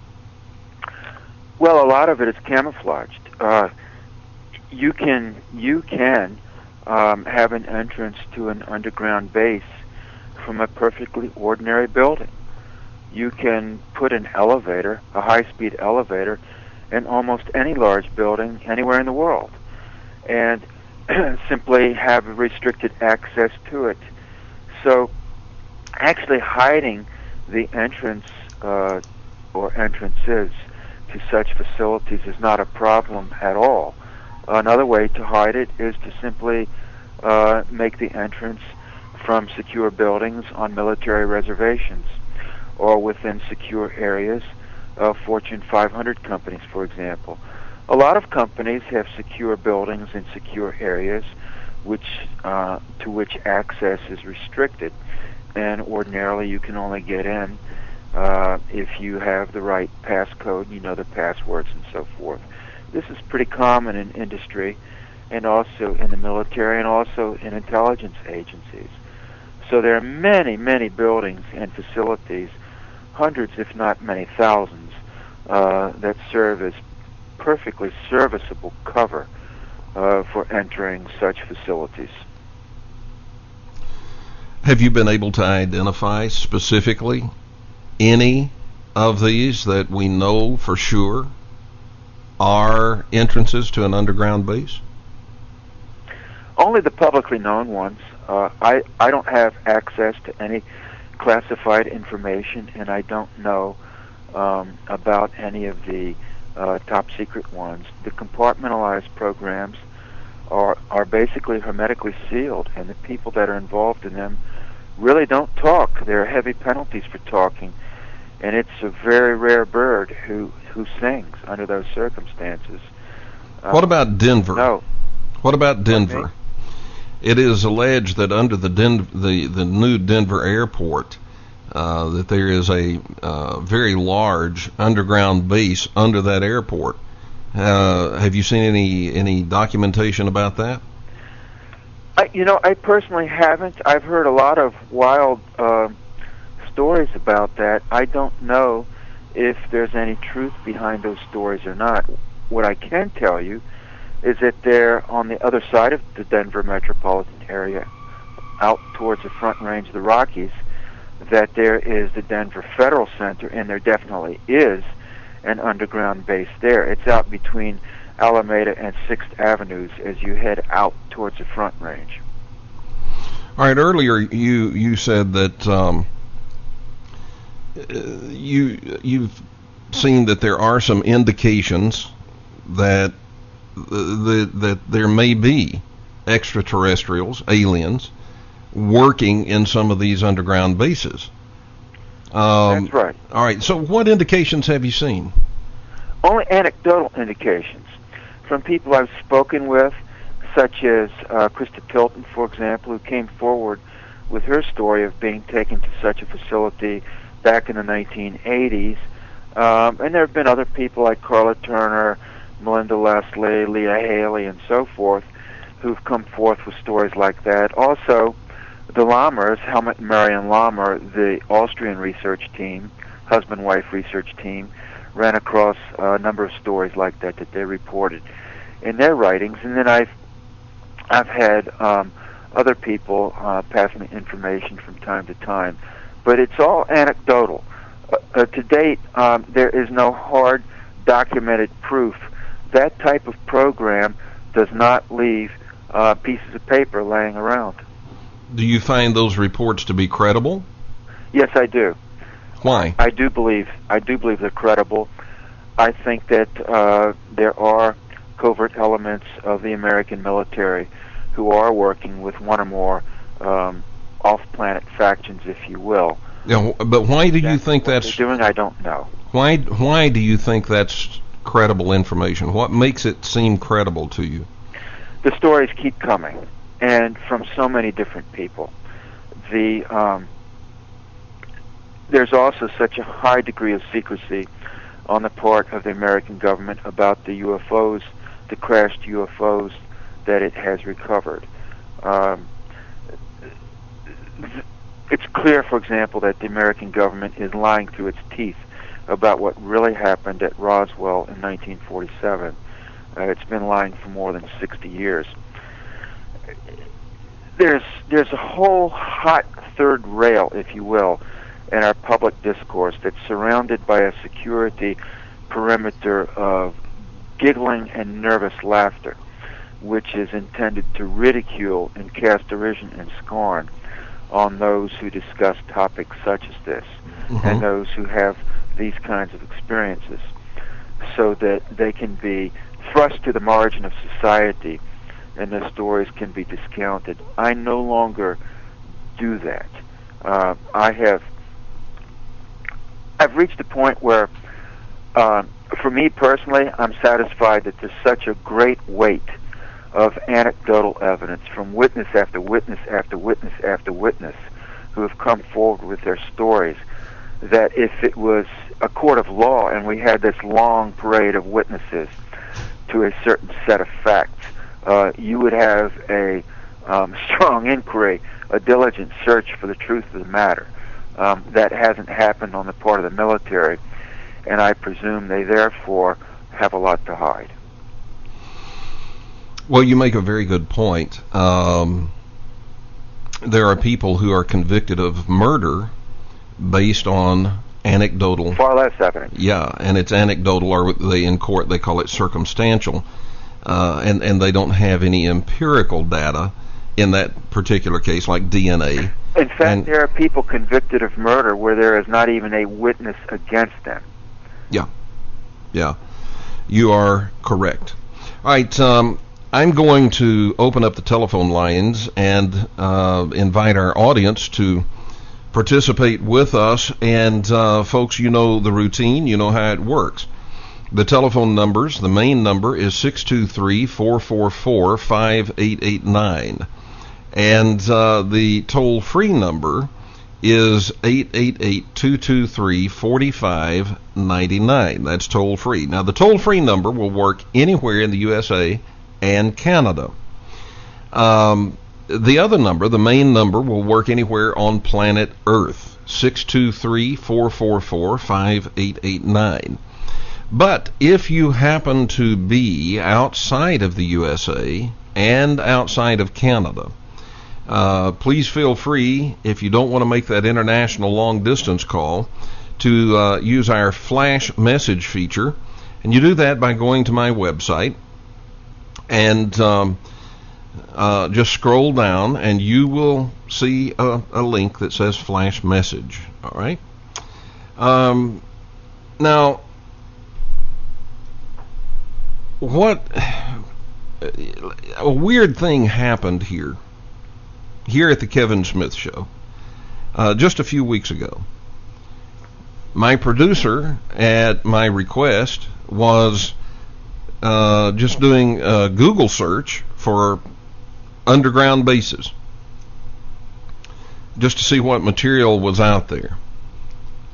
Well, a lot of it is camouflaged. Uh, you can you can um, have an entrance to an underground base from a perfectly ordinary building. You can put an elevator, a high-speed elevator, in almost any large building anywhere in the world, and simply have restricted access to it. So actually hiding the entrance uh, or entrances to such facilities is not a problem at all. Another way to hide it is to simply uh, make the entrance from secure buildings on military reservations or within secure areas of Fortune five hundred companies, for example. A lot of companies have secure buildings in secure areas which uh, to which access is restricted, and ordinarily you can only get in uh, if you have the right passcode, you know the passwords and so forth. This is pretty common in industry and also in the military and also in intelligence agencies. So there are many, many buildings and facilities, hundreds if not many thousands, uh, that serve as perfectly serviceable cover uh, for entering such facilities. Have you been able to identify specifically any of these that we know for sure are entrances to an underground base? Only the publicly known ones. Uh, I, I don't have access to any classified information, and I don't know um, about any of the uh, top secret ones. The compartmentalized programs are are basically hermetically sealed, and the people that are involved in them really don't talk. There are heavy penalties for talking, and it's a very rare bird who, who sings under those circumstances. Uh, what about Denver? No. What about Denver? It is alleged that under the Den- the, the new Denver airport, uh, that there is a uh, very large underground base under that airport. Uh, have you seen any any documentation about that? I, you know, I personally haven't. I've heard a lot of wild uh, stories about that. I don't know if there's any truth behind those stories or not. What I can tell you is that they're on the other side of the Denver metropolitan area, out towards the Front Range of the Rockies, that there is the Denver Federal Center, and there definitely is an underground base there. It's out between Alameda and sixth Avenues as you head out towards the Front Range. All right, earlier you, you said that um, you, you've seen that there are some indications that The, that there may be extraterrestrials, aliens, working in some of these underground bases. Um, That's right. All right, so what indications have you seen? Only anecdotal indications from people I've spoken with, such as uh, Krista Tilton, for example, who came forward with her story of being taken to such a facility back in the nineteen eighties. Um, and there have been other people like Carla Turner, Melinda Leslie, Leah Haley, and so forth, who've come forth with stories like that. Also, the Lammers, Helmut and Marion Lammer, the Austrian research team, husband-wife research team, ran across a number of stories like that that they reported in their writings. And then I've I've had um, other people uh, pass me information from time to time, but it's all anecdotal. Uh, uh, to date, um, there is no hard documented proof. That type of program does not leave uh, pieces of paper laying around. Do you find those reports to be credible? Yes, I do. Why? I do believe I do believe they're credible. I think that uh, there are covert elements of the American military who are working with one or more um, off-planet factions, if you will. Yeah, but why do you That's think what that's they're doing? I don't know. Why? Why do you think that's credible information? What makes it seem credible to you? The stories keep coming, and from so many different people. The um, there's also such a high degree of secrecy on the part of the American government about the U F Os, the crashed U F Os that it has recovered. Um, it's clear, for example, that the American government is lying through its teeth about what really happened at Roswell in nineteen forty-seven. Uh, it's been lying for more than sixty years. There's there's a whole hot third rail, if you will, in our public discourse that's surrounded by a security perimeter of giggling and nervous laughter, which is intended to ridicule and cast derision and scorn on those who discuss topics such as this, mm-hmm. and those who have these kinds of experiences, so that they can be thrust to the margin of society and their stories can be discounted. I no longer do that. Uh, I have I've reached a point where, uh, for me personally, I'm satisfied that there's such a great weight of anecdotal evidence from witness after witness after witness after witness who have come forward with their stories, that if it was a court of law and we had this long parade of witnesses to a certain set of facts, uh, you would have a um, strong inquiry, a diligent search for the truth of the matter. Um, that hasn't happened on the part of the military, and I presume they therefore have a lot to hide. Well, you make a very good point. Um, there are people who are convicted of murder based on anecdotal. Far less evidence. Yeah, and it's anecdotal, or they in court they call it circumstantial, uh, and and they don't have any empirical data in that particular case, like D N A. In fact, and there are people convicted of murder where there is not even a witness against them. Yeah, yeah, you are correct. All right, um, I'm going to open up the telephone lines and uh, invite our audience to participate with us. And uh, folks, you know the routine, you know how it works. The telephone numbers, the main number is six two three, four four four, five eight eight nine. And uh, the toll-free number is eight eight eight, two two three, four five nine nine. That's toll-free. Now, the toll-free number will work anywhere in the U S A and Canada. Um, the other number, the main number, will work anywhere on planet Earth, six two three, four four four, five eight eight nine. But if you happen to be outside of the U S A and outside of Canada, Uh, please feel free, if you don't want to make that international long-distance call, to uh, use our flash message feature. And you do that by going to my website and um, uh, just scroll down, and you will see a, a link that says flash message. All right? Um, now, what... a weird thing happened here. Here at the Kevin Smith Show, uh, just a few weeks ago. My producer, at my request, was uh, just doing a Google search for underground bases, just to see what material was out there.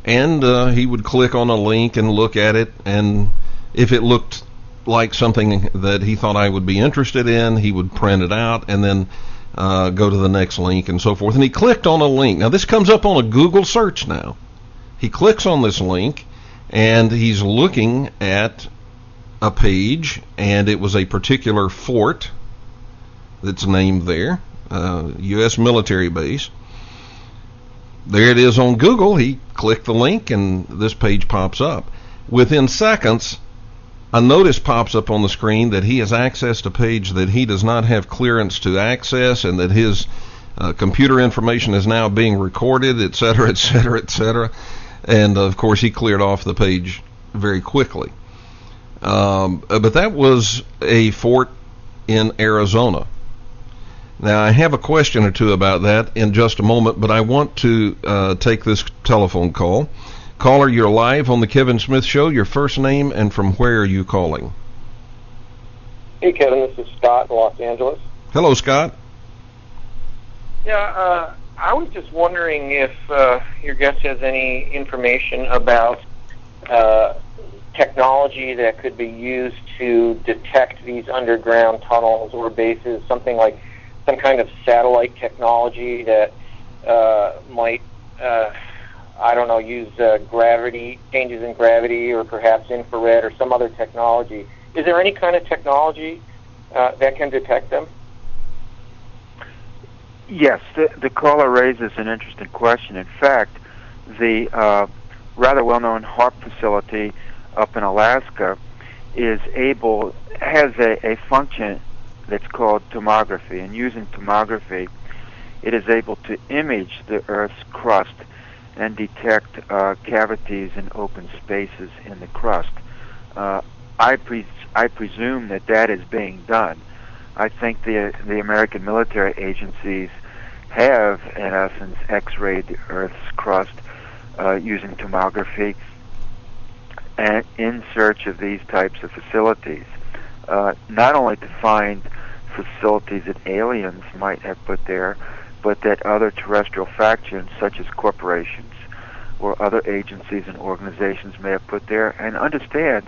and uh, he would click on a link and look at it, and if it looked like something that he thought I would be interested in, he would print it out and then uh, go to the next link and so forth. And he clicked on a link. Now this comes up on a Google search now. He clicks on this link and he's looking at a page, and it was a particular fort that's named there, uh, U S military base. There it is on Google. He clicked the link and this page pops up. Within seconds, a notice pops up on the screen that he has accessed a page that he does not have clearance to access, and that his uh, computer information is now being recorded, et cetera, et cetera, et cetera. And of course, he cleared off the page very quickly. Um, but that was a fort in Arizona. Now, I have a question or two about that in just a moment, but I want to uh, take this telephone call. Caller, you're live on the Kevin Smith Show. Your first name and from where are you calling? Hey, Kevin, this is Scott in Los Angeles. Hello, Scott. Yeah, uh, I was just wondering if uh, your guest has any information about uh, technology that could be used to detect these underground tunnels or bases, something like some kind of satellite technology that uh, might... Uh, I don't know, use uh, gravity, changes in gravity, or perhaps infrared or some other technology. Is there any kind of technology uh, that can detect them? Yes, the, the caller raises an interesting question. In fact, the uh, rather well-known HAARP facility up in Alaska is able, has a, a function that's called tomography, and using tomography, it is able to image the Earth's crust and detect uh, cavities and open spaces in the crust. Uh, I, pre- I presume that that is being done. I think the the American military agencies have, in essence, X-rayed the Earth's crust uh, using tomography and in search of these types of facilities, uh, not only to find facilities that aliens might have put there, but that other terrestrial factions, such as corporations or other agencies and organizations, may have put there. And understand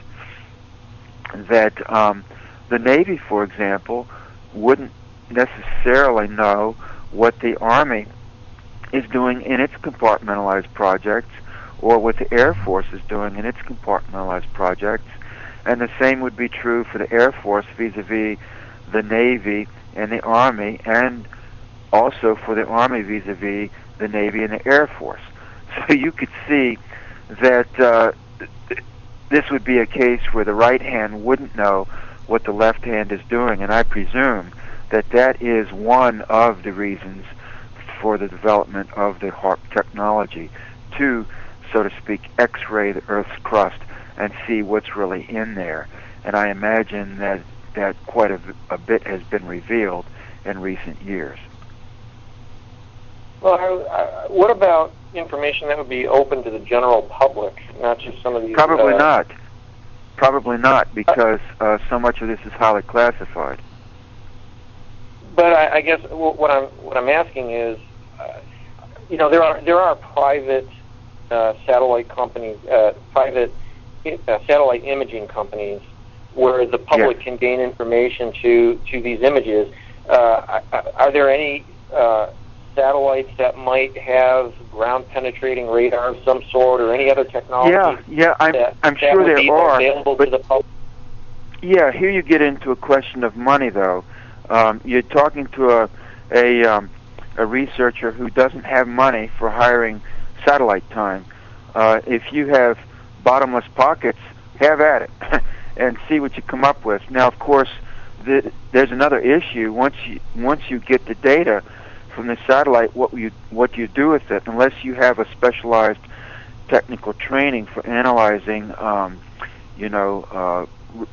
that um, the Navy, for example, wouldn't necessarily know what the Army is doing in its compartmentalized projects, or what the Air Force is doing in its compartmentalized projects. And the same would be true for the Air Force vis-a-vis the Navy and the Army, and also for the Army vis-a-vis the Navy and the Air Force. So you could see that uh, th- this would be a case where the right hand wouldn't know what the left hand is doing, and I presume that that is one of the reasons for the development of the HAARP technology, to, so to speak, X-ray the Earth's crust and see what's really in there. And I imagine that, that quite a, a bit has been revealed in recent years. Well, I, I, what about information that would be open to the general public, not just some of these... Probably uh, not. Probably not, because uh, so much of this is highly classified. But I, I guess what I'm what I'm asking is, uh, you know, there are there are private uh, satellite companies, uh, private uh, satellite imaging companies, where the public yes. can gain information to to these images. Uh, are there any uh, satellites that might have ground penetrating radar of some sort, or any other technology? Yeah, yeah, I'm that, I'm that sure would there be are. Available but to the public? Yeah, here you get into a question of money, though. Um, you're talking to a a, um, a researcher who doesn't have money for hiring satellite time. Uh, if you have bottomless pockets, have at it and see what you come up with. Now, of course, the, there's another issue. Once you once you get the data from the satellite, what you what do you do with it? Unless you have a specialized technical training for analyzing, um, you know. Uh,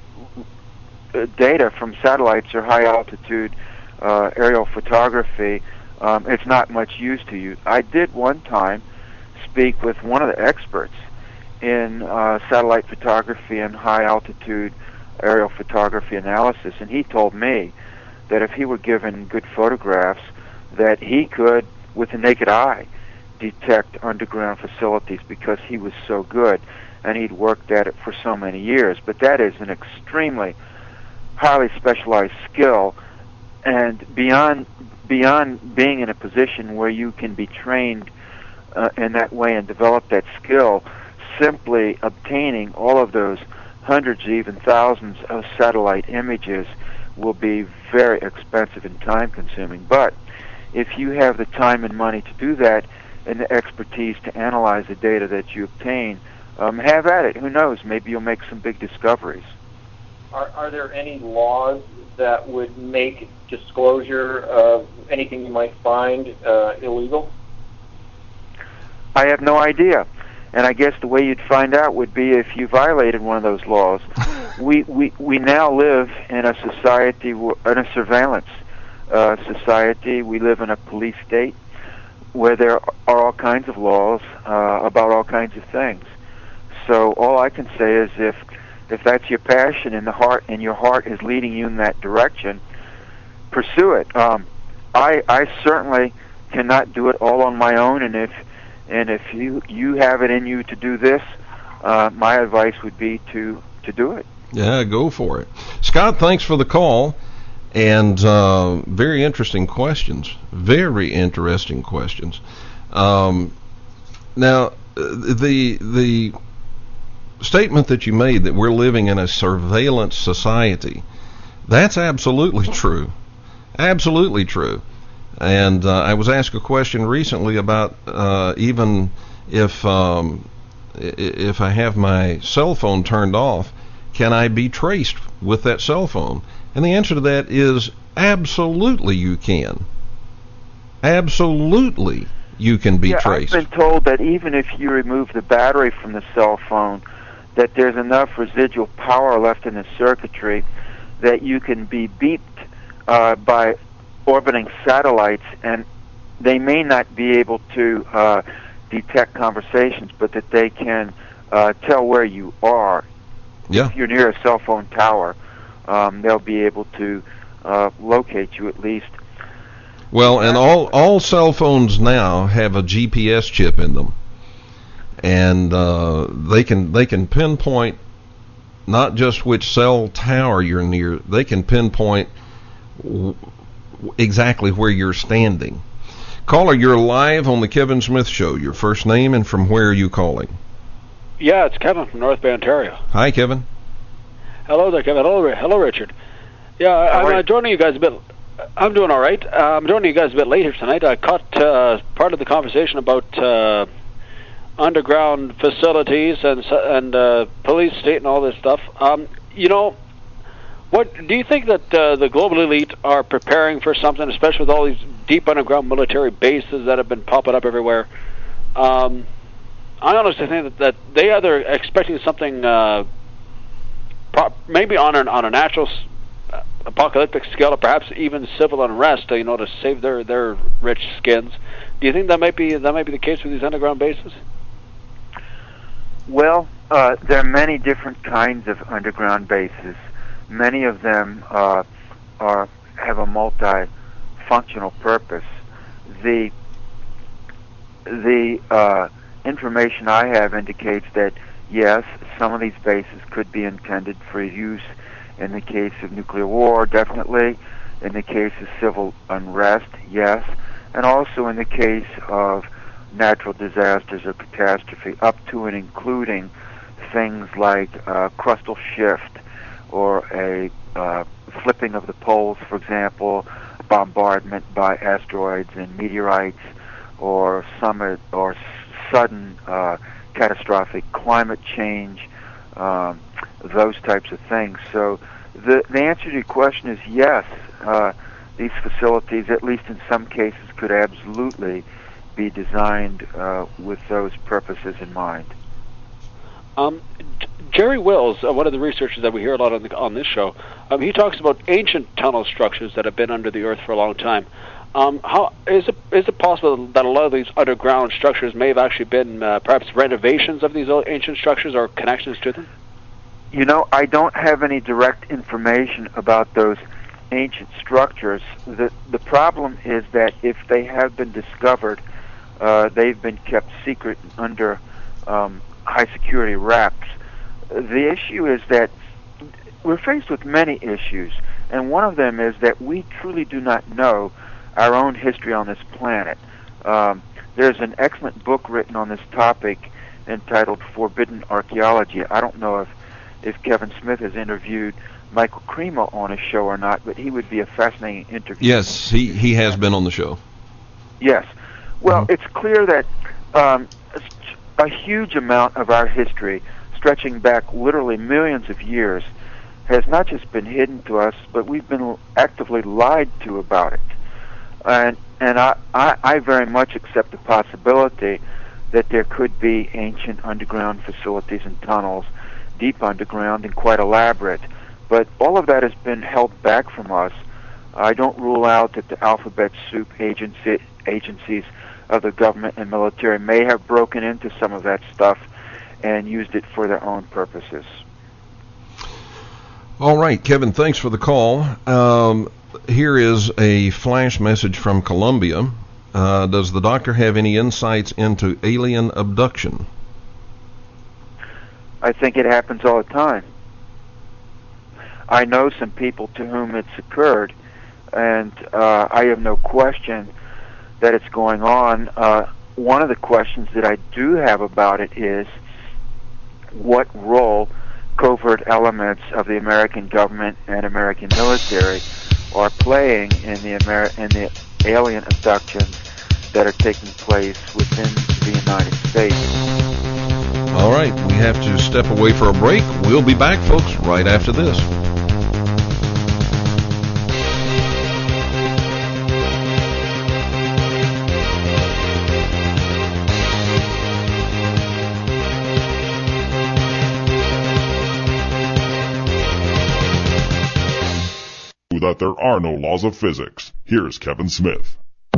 data from satellites or high altitude uh, aerial photography, um, it's not much use to you. I did one time speak with one of the experts in uh, satellite photography and high altitude aerial photography analysis, and he told me that if he were given good photographs, that he could, with the naked eye, detect underground facilities because he was so good and he'd worked at it for so many years. But that is an extremely highly specialized skill, and beyond beyond being in a position where you can be trained uh, in that way and develop that skill, simply obtaining all of those hundreds, even thousands of satellite images will be very expensive and time-consuming. But if you have the time and money to do that and the expertise to analyze the data that you obtain, um, have at it. Who knows? Maybe you'll make some big discoveries. Are, are there any laws that would make disclosure of anything you might find uh, illegal? I have no idea. And I guess the way you'd find out would be if you violated one of those laws. we, we, we now live in a society, in a surveillance uh, society. We live in a police state where there are all kinds of laws uh, about all kinds of things. So all I can say is if if that's your passion and the heart and your heart is leading you in that direction, pursue it. Um, I I certainly cannot do it all on my own, and if and if you you have it in you to do this, uh, my advice would be to to do it. Yeah, go for it. Scott, thanks for the call, and uh, very interesting questions. Very interesting questions. Um, now, the the statement that you made that we're living in a surveillance society, that's absolutely true. Absolutely true. And uh, I was asked a question recently about uh, even if um, if I have my cell phone turned off, can I be traced with that cell phone? And the answer to that is absolutely you can. Absolutely you can be yeah, traced. I've been told that even if you remove the battery from the cell phone, that there's enough residual power left in the circuitry that you can be beeped uh, by orbiting satellites, and they may not be able to uh, detect conversations, but that they can uh, tell where you are. Yeah. If you're near a cell phone tower, um, they'll be able to uh, locate you at least. Well, and all, all cell phones now have a G P S chip in them. And uh, they can they can pinpoint not just which cell tower you're near, they can pinpoint w- exactly where you're standing. Caller, you're live on the Kevin Smith Show. Your first name and from where are you calling? Yeah, it's Kevin from North Bay, Ontario. Hi, Kevin. Hello there, Kevin. Hello, hello, Richard. Yeah, I'm uh, joining you guys a bit. I'm doing all right. Uh, I'm joining you guys a bit later tonight. I caught uh, part of the conversation about Uh, underground facilities and and uh, police state and all this stuff. Um, you know, what do you think that uh, the global elite are preparing for something, especially with all these deep underground military bases that have been popping up everywhere? Um, I honestly think that, that they either expecting something, uh, pro- maybe on an, on a natural uh, apocalyptic scale, or perhaps even civil unrest, uh, you know, to save their, their rich skins. Do you think that might be that might be the case with these underground bases? Well, uh, there are many different kinds of underground bases. Many of them uh, are have a multi-functional purpose. The the uh, information I have indicates that yes, some of these bases could be intended for use in the case of nuclear war, definitely. In the case of civil unrest, yes, and also in the case of natural disasters or catastrophe, up to and including things like uh, crustal shift or a uh, flipping of the poles, for example, bombardment by asteroids and meteorites, or summit or sudden uh, catastrophic climate change, um, those types of things. So the the answer to your question is yes. Uh, these facilities, at least in some cases, could absolutely be designed uh, with those purposes in mind. Um, Jerry Wills, uh, one of the researchers that we hear a lot on, the, on this show, um, he talks about ancient tunnel structures that have been under the earth for a long time. Um, how is it is it possible that a lot of these underground structures may have actually been uh, perhaps renovations of these ancient structures or connections to them? You know, I don't have any direct information about those ancient structures. The the problem is that if they have been discovered Uh, they've been kept secret under um, high security wraps. The issue is that we're faced with many issues, and one of them is that we truly do not know our own history on this planet. Um, there's an excellent book written on this topic entitled Forbidden Archaeology. I don't know if, if Kevin Smith has interviewed Michael Cremo on his show or not, but he would be a fascinating interview. Yes, he, he has been on the show. Yes. Well, Mm-hmm. it's clear that um, a huge amount of our history, stretching back literally millions of years, has not just been hidden to us, but we've been actively lied to about it. And and I, I, I very much accept the possibility that there could be ancient underground facilities and tunnels deep underground and quite elaborate. But all of that has been held back from us. I don't rule out that the alphabet soup agency, agencies of the government and military may have broken into some of that stuff and used it for their own purposes. All right, Kevin, thanks for the call. Um, here is a flash message from Colombia. Uh, does the doctor have any insights into alien abduction? I think it happens all the time. I know some people to whom it's occurred, and uh, I have no question that it's going on. Uh, one of the questions that I do have about it is what role covert elements of the American government and American military are playing in the Amer- in the alien abductions that are taking place within the United States. All right, we have to step away for a break. We'll be back, folks, right after this. That there are no laws of physics. Here's Kevin Smith.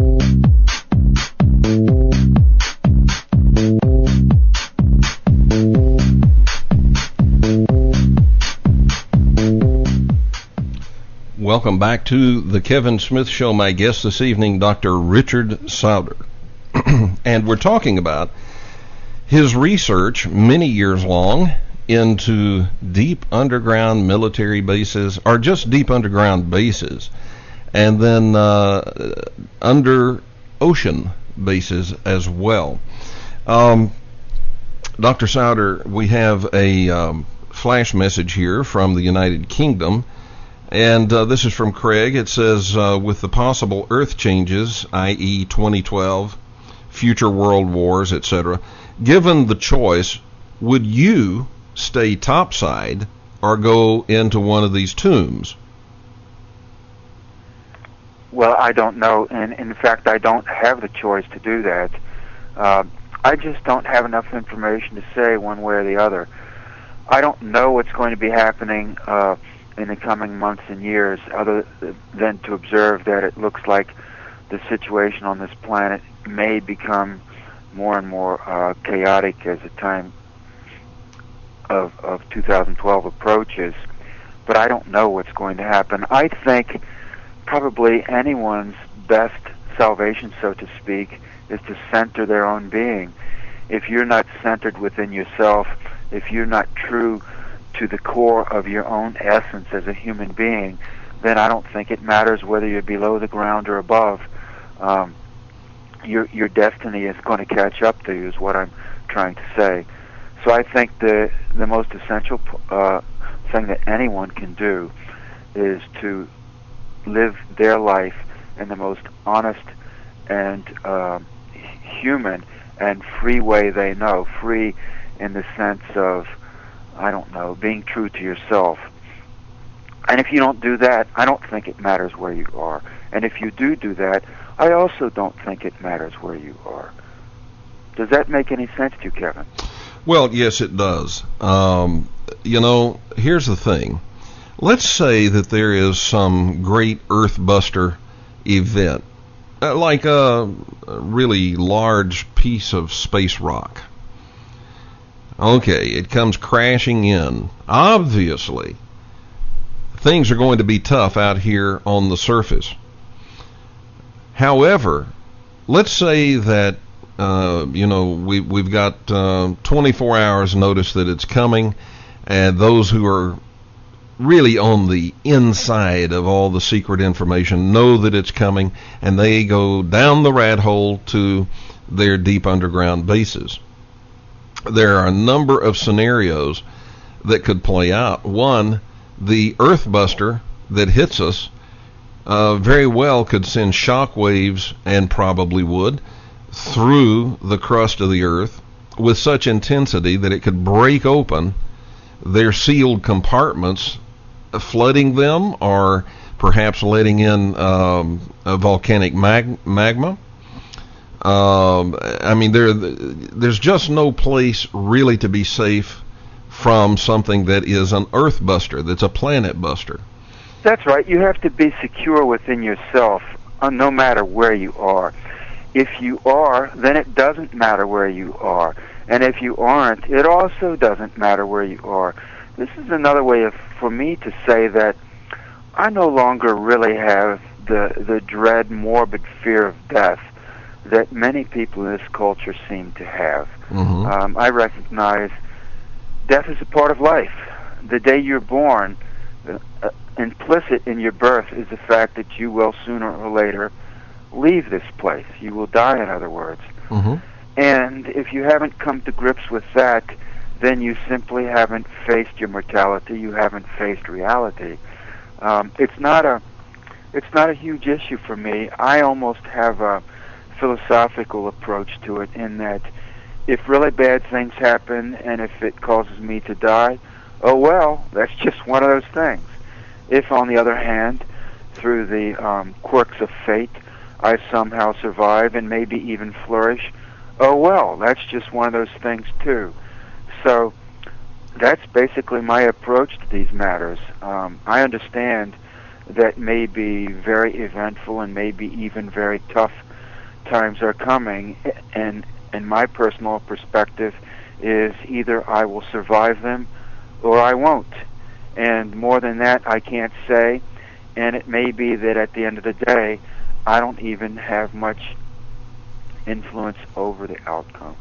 Welcome back to the Kevin Smith Show. My guest this evening, Doctor Richard Sauder. And we're talking about his research, many years long, into deep underground military bases, or just deep underground bases, and then uh, under ocean bases as well. Um, Doctor Sauder, we have a um, flash message here from the United Kingdom, and uh, this is from Craig. It says, uh, with the possible Earth changes, that is twenty twelve, future world wars, et cetera, given the choice, would you stay topside or go into one of these tombs? Well, I don't know, and in fact, I don't have the choice to do that. Uh, I just don't have enough information to say one way or the other. I don't know what's going to be happening uh, in the coming months and years, other than to observe that it looks like the situation on this planet may become more and more uh, chaotic as the time Of, of two thousand twelve approaches, but I don't know what's going to happen. I think probably anyone's best salvation, so to speak, is to center their own being. If you're not centered within yourself, if you're not true to the core of your own essence as a human being, then I don't think it matters whether you're below the ground or above. Um, your your destiny is going to catch up to you, is what I'm trying to say. So I think the the most essential uh, thing that anyone can do is to live their life in the most honest and uh, human and free way they know. Free in the sense of, I don't know, being true to yourself. And if you don't do that, I don't think it matters where you are. And if you do do that, I also don't think it matters where you are. Does that make any sense to you, Kevin? Well, yes, it does. Um, you know, here's the thing. Let's say that there is some great earthbuster event, uh, like a, a really large piece of space rock. Okay, it comes crashing in. Obviously, things are going to be tough out here on the surface. However, let's say that Uh, you know, we, we've got uh, twenty-four hours notice that it's coming, and those who are really on the inside of all the secret information know that it's coming, and they go down the rat hole to their deep underground bases. There are a number of scenarios that could play out. One, the Earthbuster that hits us uh, very well could send shock waves, and probably would, through the crust of the Earth with such intensity that it could break open their sealed compartments, flooding them, or perhaps letting in um, a volcanic mag- magma. Um, I mean, there, there's just no place really to be safe from something that is an Earth buster, that's a planet buster. That's right. You have to be secure within yourself, uh, no matter where you are. If you are, then it doesn't matter where you are. And if you aren't, it also doesn't matter where you are. This is another way of, for me to say that I no longer really have the, the dread, morbid fear of death that many people in this culture seem to have. Mm-hmm. Um, I recognize death is a part of life. The day you're born, uh, implicit in your birth is the fact that you will sooner or later leave this place. You will die, in other words. Mm-hmm. And if you haven't come to grips with that, then you simply haven't faced your mortality. You haven't faced reality. Um, it's not a, it's not a huge issue for me. I almost have a philosophical approach to it, in that if really bad things happen and if it causes me to die, oh well, that's just one of those things. If, on the other hand, through the um, quirks of fate, I somehow survive and maybe even flourish, oh well, that's just one of those things too. So that's basically my approach to these matters. Um, I understand that maybe very eventful and maybe even very tough times are coming, and and my personal perspective is either I will survive them or I won't. And more than that, I can't say, and it may be that at the end of the day, I don't even have much influence over the outcome.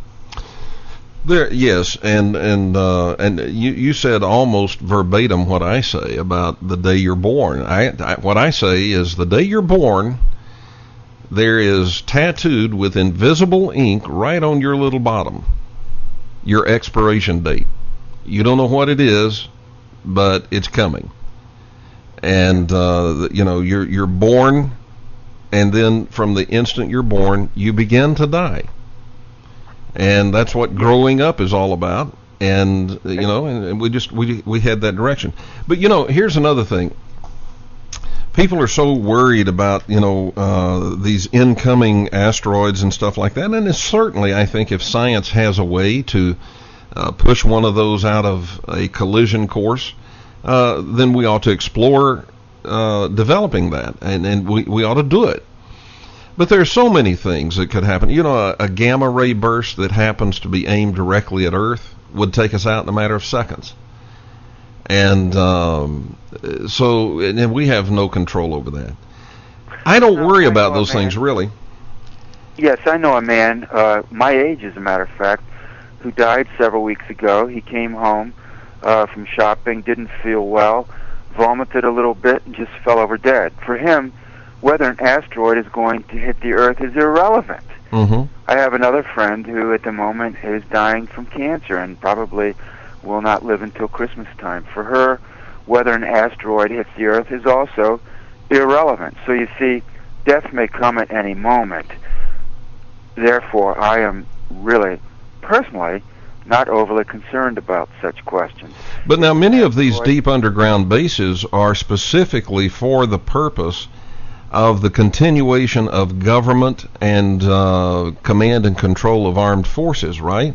There, yes, and and uh, and you you said almost verbatim what I say about the day you're born. I, I what I say is the day you're born, there is tattooed with invisible ink right on your little bottom your expiration date. You don't know what it is, but it's coming. And uh, you know you're you're born, and then from the instant you're born, you begin to die. And that's what growing up is all about. And you know, and, and we just we we had that direction. But you know, here's another thing. People are so worried about, you know, uh, these incoming asteroids and stuff like that. And it's certainly, I think, if science has a way to uh, push one of those out of a collision course, uh, then we ought to explore uh, developing that, and, and we, we ought to do it. But there are so many things that could happen. You know, a, a gamma ray burst that happens to be aimed directly at Earth would take us out in a matter of seconds. And um, so, and we have no control over that. I don't no, worry I about those things, really. Yes, I know a man, uh, my age as a matter of fact, who died several weeks ago. He came home uh, from shopping, didn't feel well, vomited a little bit, and just fell over dead. For him, whether an asteroid is going to hit the Earth is irrelevant. Mm-hmm. I have another friend who at the moment is dying from cancer and probably will not live until Christmas time. For her, whether an asteroid hits the Earth is also irrelevant. So you see, death may come at any moment. Therefore, I am really, personally, not overly concerned about such questions. But now many of these deep underground bases are specifically for the purpose of the continuation of government and uh, command and control of armed forces, right?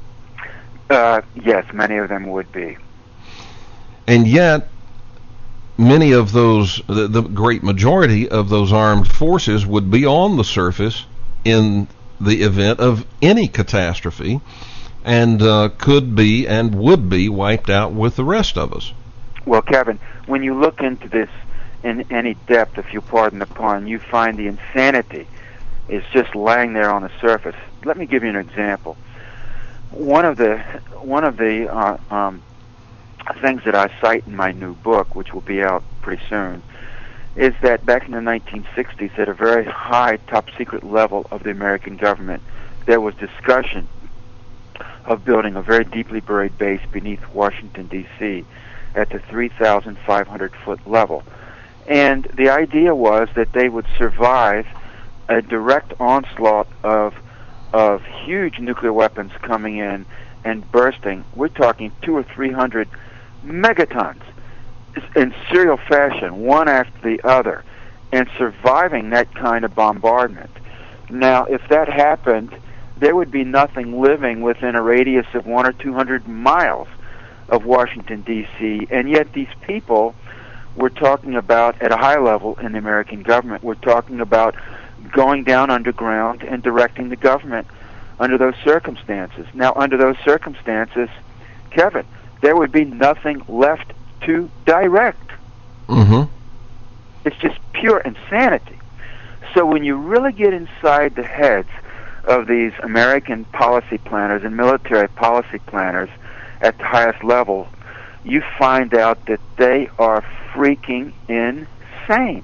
Uh, yes, many of them would be. And yet, many of those, the, the great majority of those armed forces would be on the surface in the event of any catastrophe, and uh, could be and would be wiped out with the rest of us. Well, Kevin, when you look into this in any depth, if you pardon the pun, you find the insanity is just laying there on the surface. Let me give you an example. One of the one of the uh, um, things that I cite in my new book, which will be out pretty soon, is that back in the nineteen sixties, at a very high top-secret level of the American government, there was discussion of building a very deeply buried base beneath Washington, D C at the three thousand five hundred foot level. And the idea was that they would survive a direct onslaught of of huge nuclear weapons coming in and bursting. We're talking two or three hundred megatons in serial fashion, one after the other, and surviving that kind of bombardment. Now, if that happened, there would be nothing living within a radius of one or two hundred miles of Washington, D C, and yet these people we're talking about at a high level in the American government, we're talking about going down underground and directing the government under those circumstances. Now, under those circumstances, Kevin, there would be nothing left to direct. Mm-hmm. It's just pure insanity. So when you really get inside the heads of these American policy planners and military policy planners at the highest level, you find out that they are freaking insane.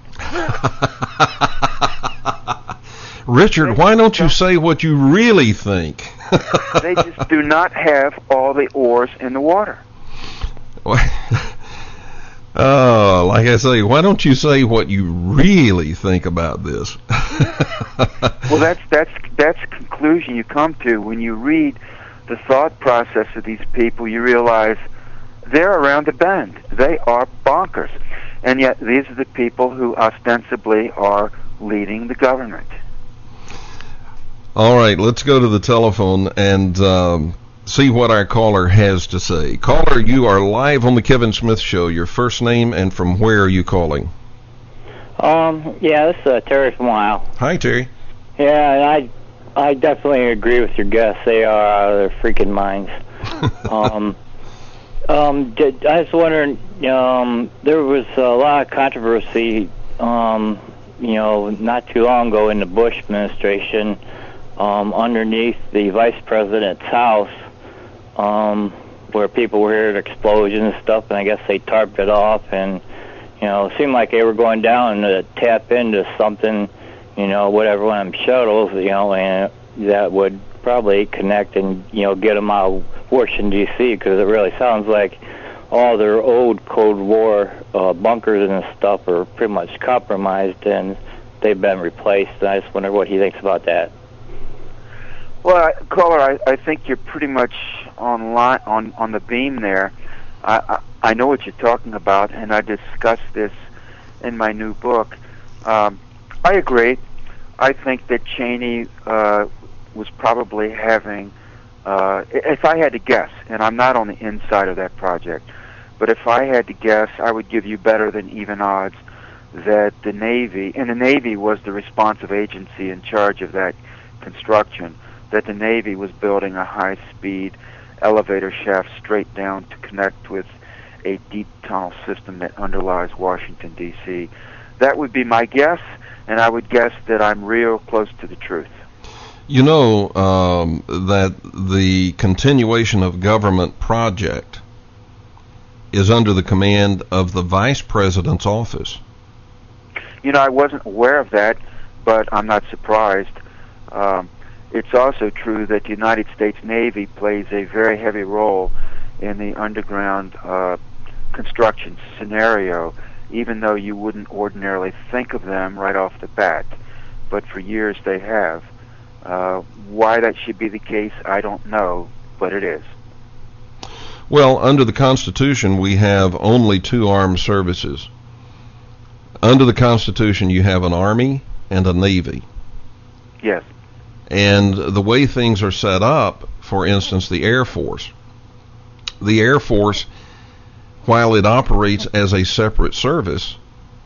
Richard, why don't you say what you really think? They just do not have all the oars in the water. Oh, like I say, why don't you say what you really think about this? Well, that's that's that's the conclusion you come to when you read the thought process of these people. You realize they're around the bend. They are bonkers, and yet these are the people who ostensibly are leading the government. All right, let's go to the telephone and um, see what our caller has to say. Caller, you are live on the Kevin Smith Show. Your first name and from where are you calling? Um, yeah, this is uh, Terry from Ohio. Hi, Terry. Yeah, and I, I definitely agree with your guests. They are out of their freaking minds. um, um, I was wondering, um, there was a lot of controversy, um, you know, not too long ago in the Bush administration, um, underneath the vice president's house, um, where people were hearing explosions and stuff, and I guess they tarped it off, and, you know, it seemed like they were going down to tap into something, you know, whatever, one of them shuttles, you know, and that would probably connect and, you know, get them out of Washington, D C, because it really sounds like all their old Cold War uh, bunkers and stuff are pretty much compromised, and they've been replaced, and I just wonder what he thinks about that. Well, I, caller, I, I think you're pretty much on line, on on the beam there. I, I I know what you're talking about, and I discussed this in my new book. Um, I agree. I think that Cheney uh, was probably having, uh, if I had to guess, and I'm not on the inside of that project, but if I had to guess, I would give you better than even odds that the Navy, and the Navy was the responsive agency in charge of that construction, that the Navy was building a high-speed elevator shaft straight down to connect with a deep tunnel system that underlies Washington, D C That would be my guess, and I would guess that I'm real close to the truth. You know um, that the continuation of government project is under the command of the Vice President's office. You know, I wasn't aware of that, but I'm not surprised. Um, It's also true that the United States Navy plays a very heavy role in the underground uh, construction scenario, even though you wouldn't ordinarily think of them right off the bat. But for years they have. Uh, why that should be the case, I don't know, but it is. Well, under the Constitution, we have only two armed services. Under the Constitution, you have an Army and a Navy. Yes. And the way things are set up, for instance, the Air Force. The Air Force, while it operates as a separate service,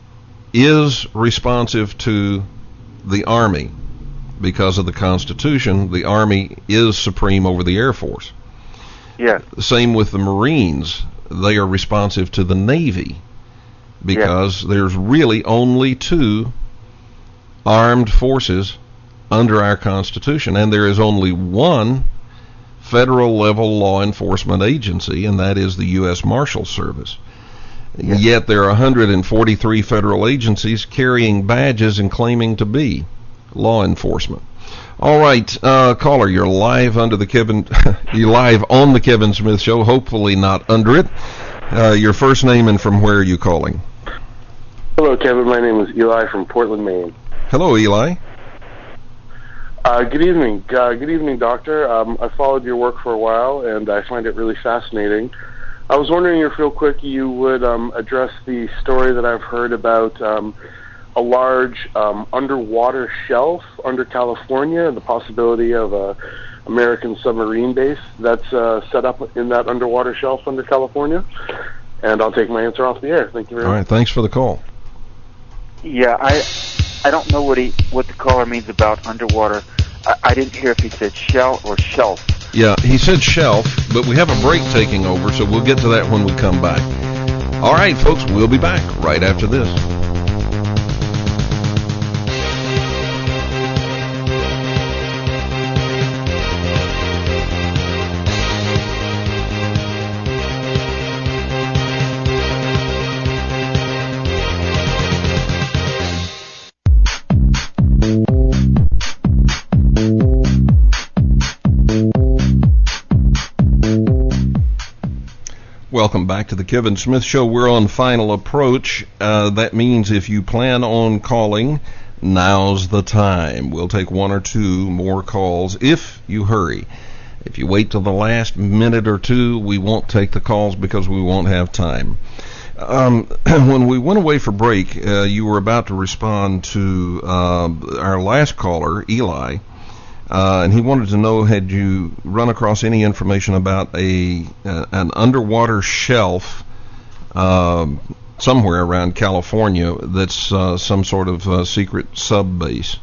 is responsive to the Army. Because of the Constitution, the Army is supreme over the Air Force. Yes. Same with the Marines. They are responsive to the Navy. Because yes. There's really only two armed forces under our Constitution, and there is only one federal level law enforcement agency, and that is the U S Marshal Service. Yes. Yet there are one hundred forty-three federal agencies carrying badges and claiming to be law enforcement. All right, uh, caller, you're live under the Kevin, you're live on the Kevin Smith Show. Hopefully not under it. Uh, your first name and from where are you calling? Hello, Kevin. My name is Eli from Portland, Maine. Hello, Eli. Uh, good evening. Uh, good evening, Doctor. Um, I followed your work for a while, and I find it really fascinating. I was wondering if real quick you would um, address the story that I've heard about um, a large um, underwater shelf under California, the possibility of a American submarine base that's uh, set up in that underwater shelf under California. And I'll take my answer off the air. Thank you very much. All right, thanks for the call. Yeah, I I don't know what he what the caller means about underwater. I, I didn't hear if he said shell or shelf. Yeah, he said shelf, but we have a break taking over, so we'll get to that when we come back. All right, folks, we'll be back right after this. Welcome back to the Kevin Smith Show. We're on final approach. Uh, that means if you plan on calling, now's the time. We'll take one or two more calls if you hurry. If you wait till the last minute or two, we won't take the calls because we won't have time. Um, when we went away for break, uh, you were about to respond to uh, our last caller, Eli. Uh, and he wanted to know, had you run across any information about a uh, an underwater shelf uh, somewhere around California that's uh, some sort of uh, secret sub base?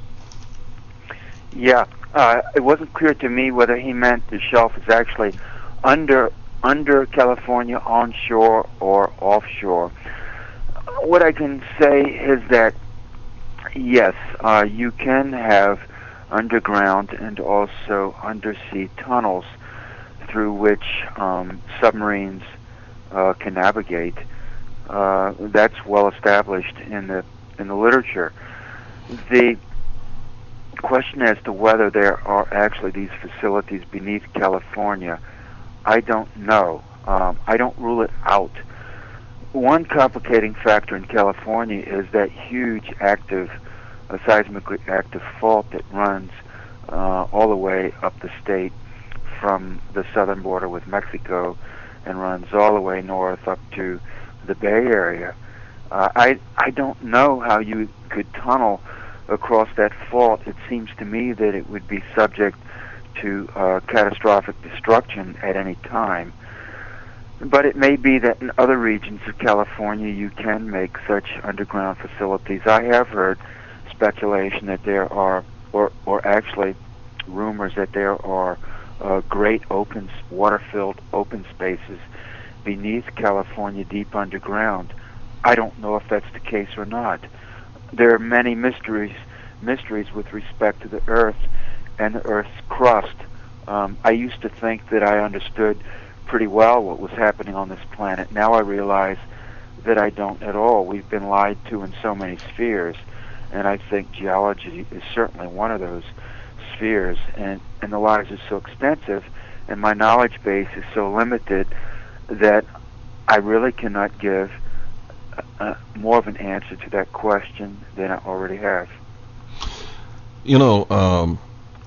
Yeah, uh, it wasn't clear to me whether he meant the shelf is actually under under California, onshore or offshore. What I can say is that yes, uh, you can have underground and also undersea tunnels through which um, submarines uh, can navigate. Uh, that's well established in the in the literature. The question as to whether there are actually these facilities beneath California, I don't know. Um, I don't rule it out. One complicating factor in California is that huge active a seismically active fault that runs uh, all the way up the state from the southern border with Mexico and runs all the way north up to the Bay Area. Uh, I I don't know how you could tunnel across that fault. It seems to me that it would be subject to uh, catastrophic destruction at any time. But it may be that in other regions of California you can make such underground facilities. I have heard speculation that there are, or or actually rumors that there are uh, great open, water-filled open spaces beneath California, deep underground. I don't know if that's the case or not. There are many mysteries, mysteries with respect to the Earth and the Earth's crust. Um, I used to think that I understood pretty well what was happening on this planet. Now I realize that I don't at all. We've been lied to in so many spheres. And I think geology is certainly one of those spheres. And, and the lies are so extensive, and my knowledge base is so limited that I really cannot give uh, more of an answer to that question than I already have. You know, um,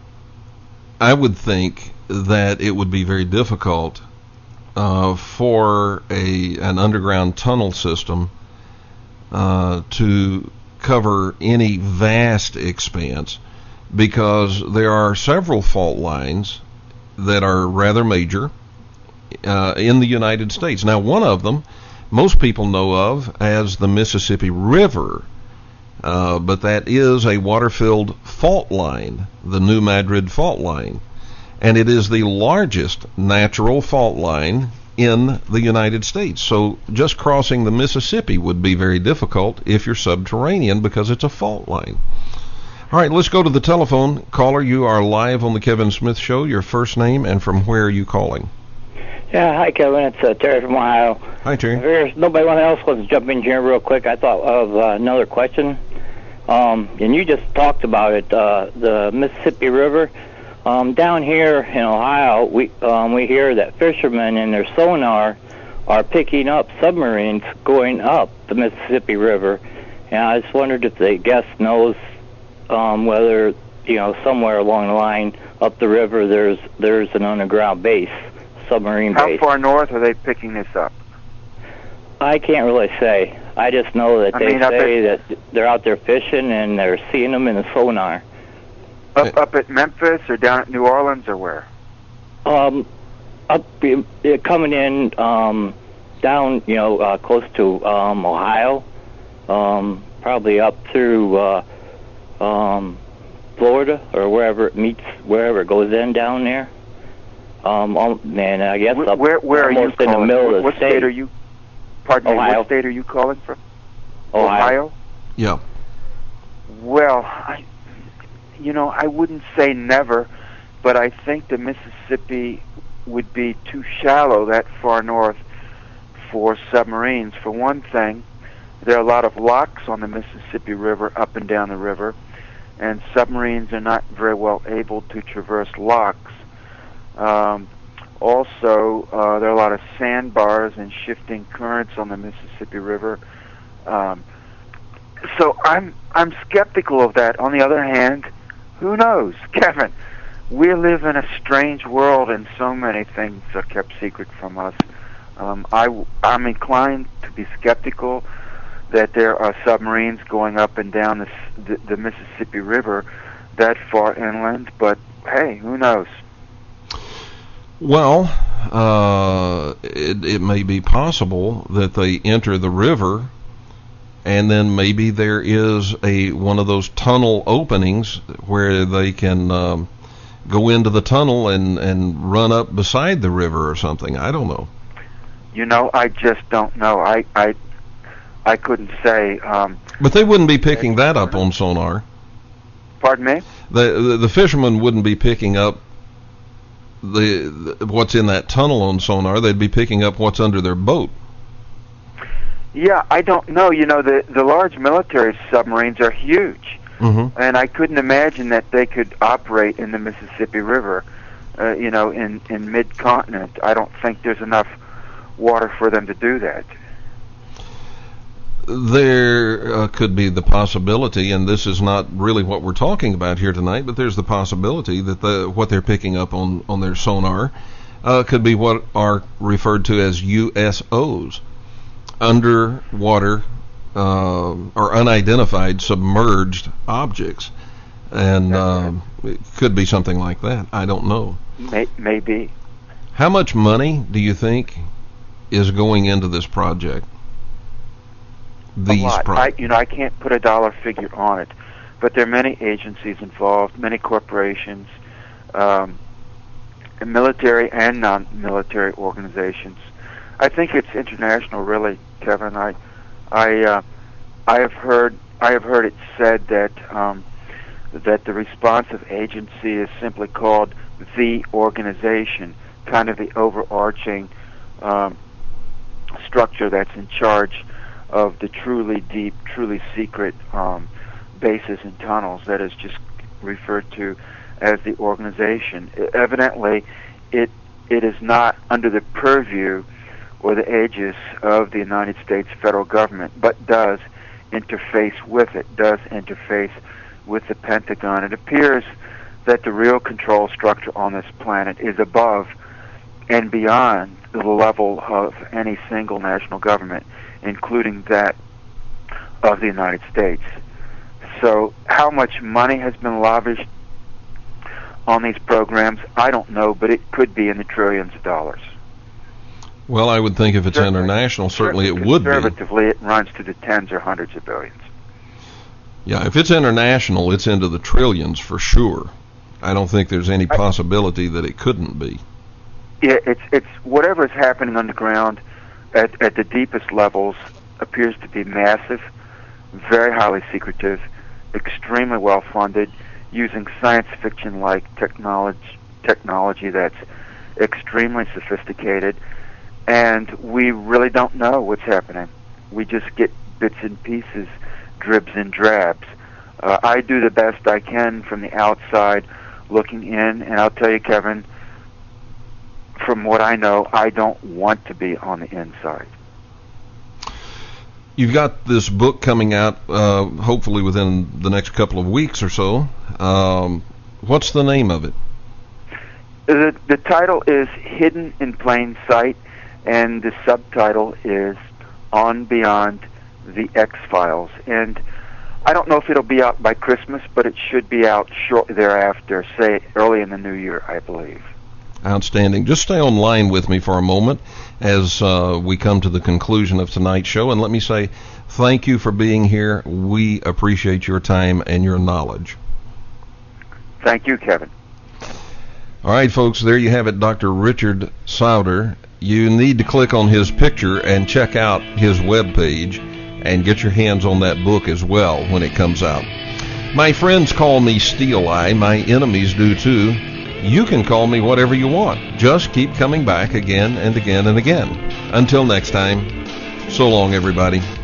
I would think that it would be very difficult uh, for a an underground tunnel system uh, to cover any vast expanse, because there are several fault lines that are rather major uh, in the United States. Now, one of them most people know of as the Mississippi River, uh, but that is a water-filled fault line, the New Madrid Fault Line, and it is the largest natural fault line in the United States. So just crossing the Mississippi would be very difficult if you're subterranean, because it's a fault line. All right, let's go to the telephone. Caller, you are live on the Kevin Smith Show. Your first name and from where are you calling? Yeah, hi, Kevin. It's uh, Terry from Ohio. Hi, Terry. If there's nobody else wants to jump in here real quick, I thought of uh, another question. Um, and you just talked about it, uh, the Mississippi River. Um, down here in Ohio, we um, we hear that fishermen in their sonar are picking up submarines going up the Mississippi River. And I just wondered if the guest knows um, whether, you know, somewhere along the line up the river there's there's an underground base, submarine How base. far north are they picking this up? I can't really say. I just know that I they mean, up say that they're out there fishing and they're seeing them in the sonar. Up, up at Memphis or down at New Orleans or where? Um, up uh, coming in um, down, you know, uh, close to um, Ohio, um, probably up through uh, um, Florida or wherever it meets, wherever it goes in down there. Um, and I guess up where where are you almost in calling? the middle what, of the what state. state are you? Pardon Ohio. me. What state are you calling from? Ohio. Ohio? Yeah. Well, I, you know, I wouldn't say never, but I think the Mississippi would be too shallow that far north for submarines. For one thing, there are a lot of locks on the Mississippi River up and down the river, and submarines are not very well able to traverse locks. Um, also, uh, there are a lot of sandbars and shifting currents on the Mississippi River. Um, so I'm I'm skeptical of that. On the other hand, who knows, Kevin? We live in a strange world, and so many things are kept secret from us. Um, I I'm inclined to be skeptical that there are submarines going up and down the the, the Mississippi River that far inland. But hey, who knows? Well, uh, it, it may be possible that they enter the river, and then maybe there is a one of those tunnel openings where they can um, go into the tunnel and, and run up beside the river or something. I don't know. You know, I just don't know. I I, I couldn't say. Um, but they wouldn't be picking that up on sonar. Pardon me? The the, the fishermen wouldn't be picking up the, the what's in that tunnel on sonar. They'd be picking up what's under their boat. Yeah, I don't know. You know, the the large military submarines are huge, mm-hmm. and I couldn't imagine that they could operate in the Mississippi River. Uh, you know, in in mid-continent, I don't think there's enough water for them to do that. There uh, could be the possibility, and this is not really what we're talking about here tonight, but there's the possibility that the what they're picking up on, on their sonar uh, could be what are referred to as U S Os, underwater uh, or unidentified submerged objects. And uh, it could be something like that. I don't know. May, maybe. How much money do you think is going into this project? These a lot. projects. I, you know, I can't put a dollar figure on it, but there are many agencies involved, many corporations, um, and military and non-military organizations. I think it's international, really, Kevin. I, I, uh, I have heard, I have heard it said that um, that the responsive agency is simply called the organization, kind of the overarching um, structure that's in charge of the truly deep, truly secret um, bases and tunnels that is just referred to as the organization. Evidently, it it is not under the purview or the aegis of the United States federal government, but does interface with it, does interface with the Pentagon. It appears that the real control structure on this planet is above and beyond the level of any single national government, including that of the United States. So how much money has been lavished on these programs, I don't know, but it could be in the trillions of dollars. Well, I would think if it's certainly, international, certainly, certainly it would be. Conservatively, it runs to the tens or hundreds of billions. Yeah, if it's international, it's into the trillions for sure. I don't think there's any possibility that it couldn't be. Yeah, it's it's whatever is happening underground at at the deepest levels appears to be massive, very highly secretive, extremely well funded, using science fiction-like technology, technology that's extremely sophisticated, and we really don't know what's happening. We just get bits and pieces, dribs and drabs. Uh, I do the best I can from the outside looking in, and I'll tell you, Kevin, from what I know, I don't want to be on the inside. You've got this book coming out, uh, hopefully within the next couple of weeks or so. Um, what's the name of it? The, the title is Hidden in Plain Sight, and the subtitle is On Beyond the X-Files. And I don't know if it'll be out by Christmas, but it should be out shortly thereafter, say early in the new year, I believe. Outstanding. Just stay on line with me for a moment as uh, we come to the conclusion of tonight's show, and let me say thank you for being here. We appreciate your time and your knowledge. Thank you, Kevin. All right, folks, there you have it, Doctor Richard Sauder. You need to click on his picture and check out his webpage and get your hands on that book as well when it comes out. My friends call me Steel Eye. My enemies do too. You can call me whatever you want. Just keep coming back again and again and again. Until next time, so long, everybody.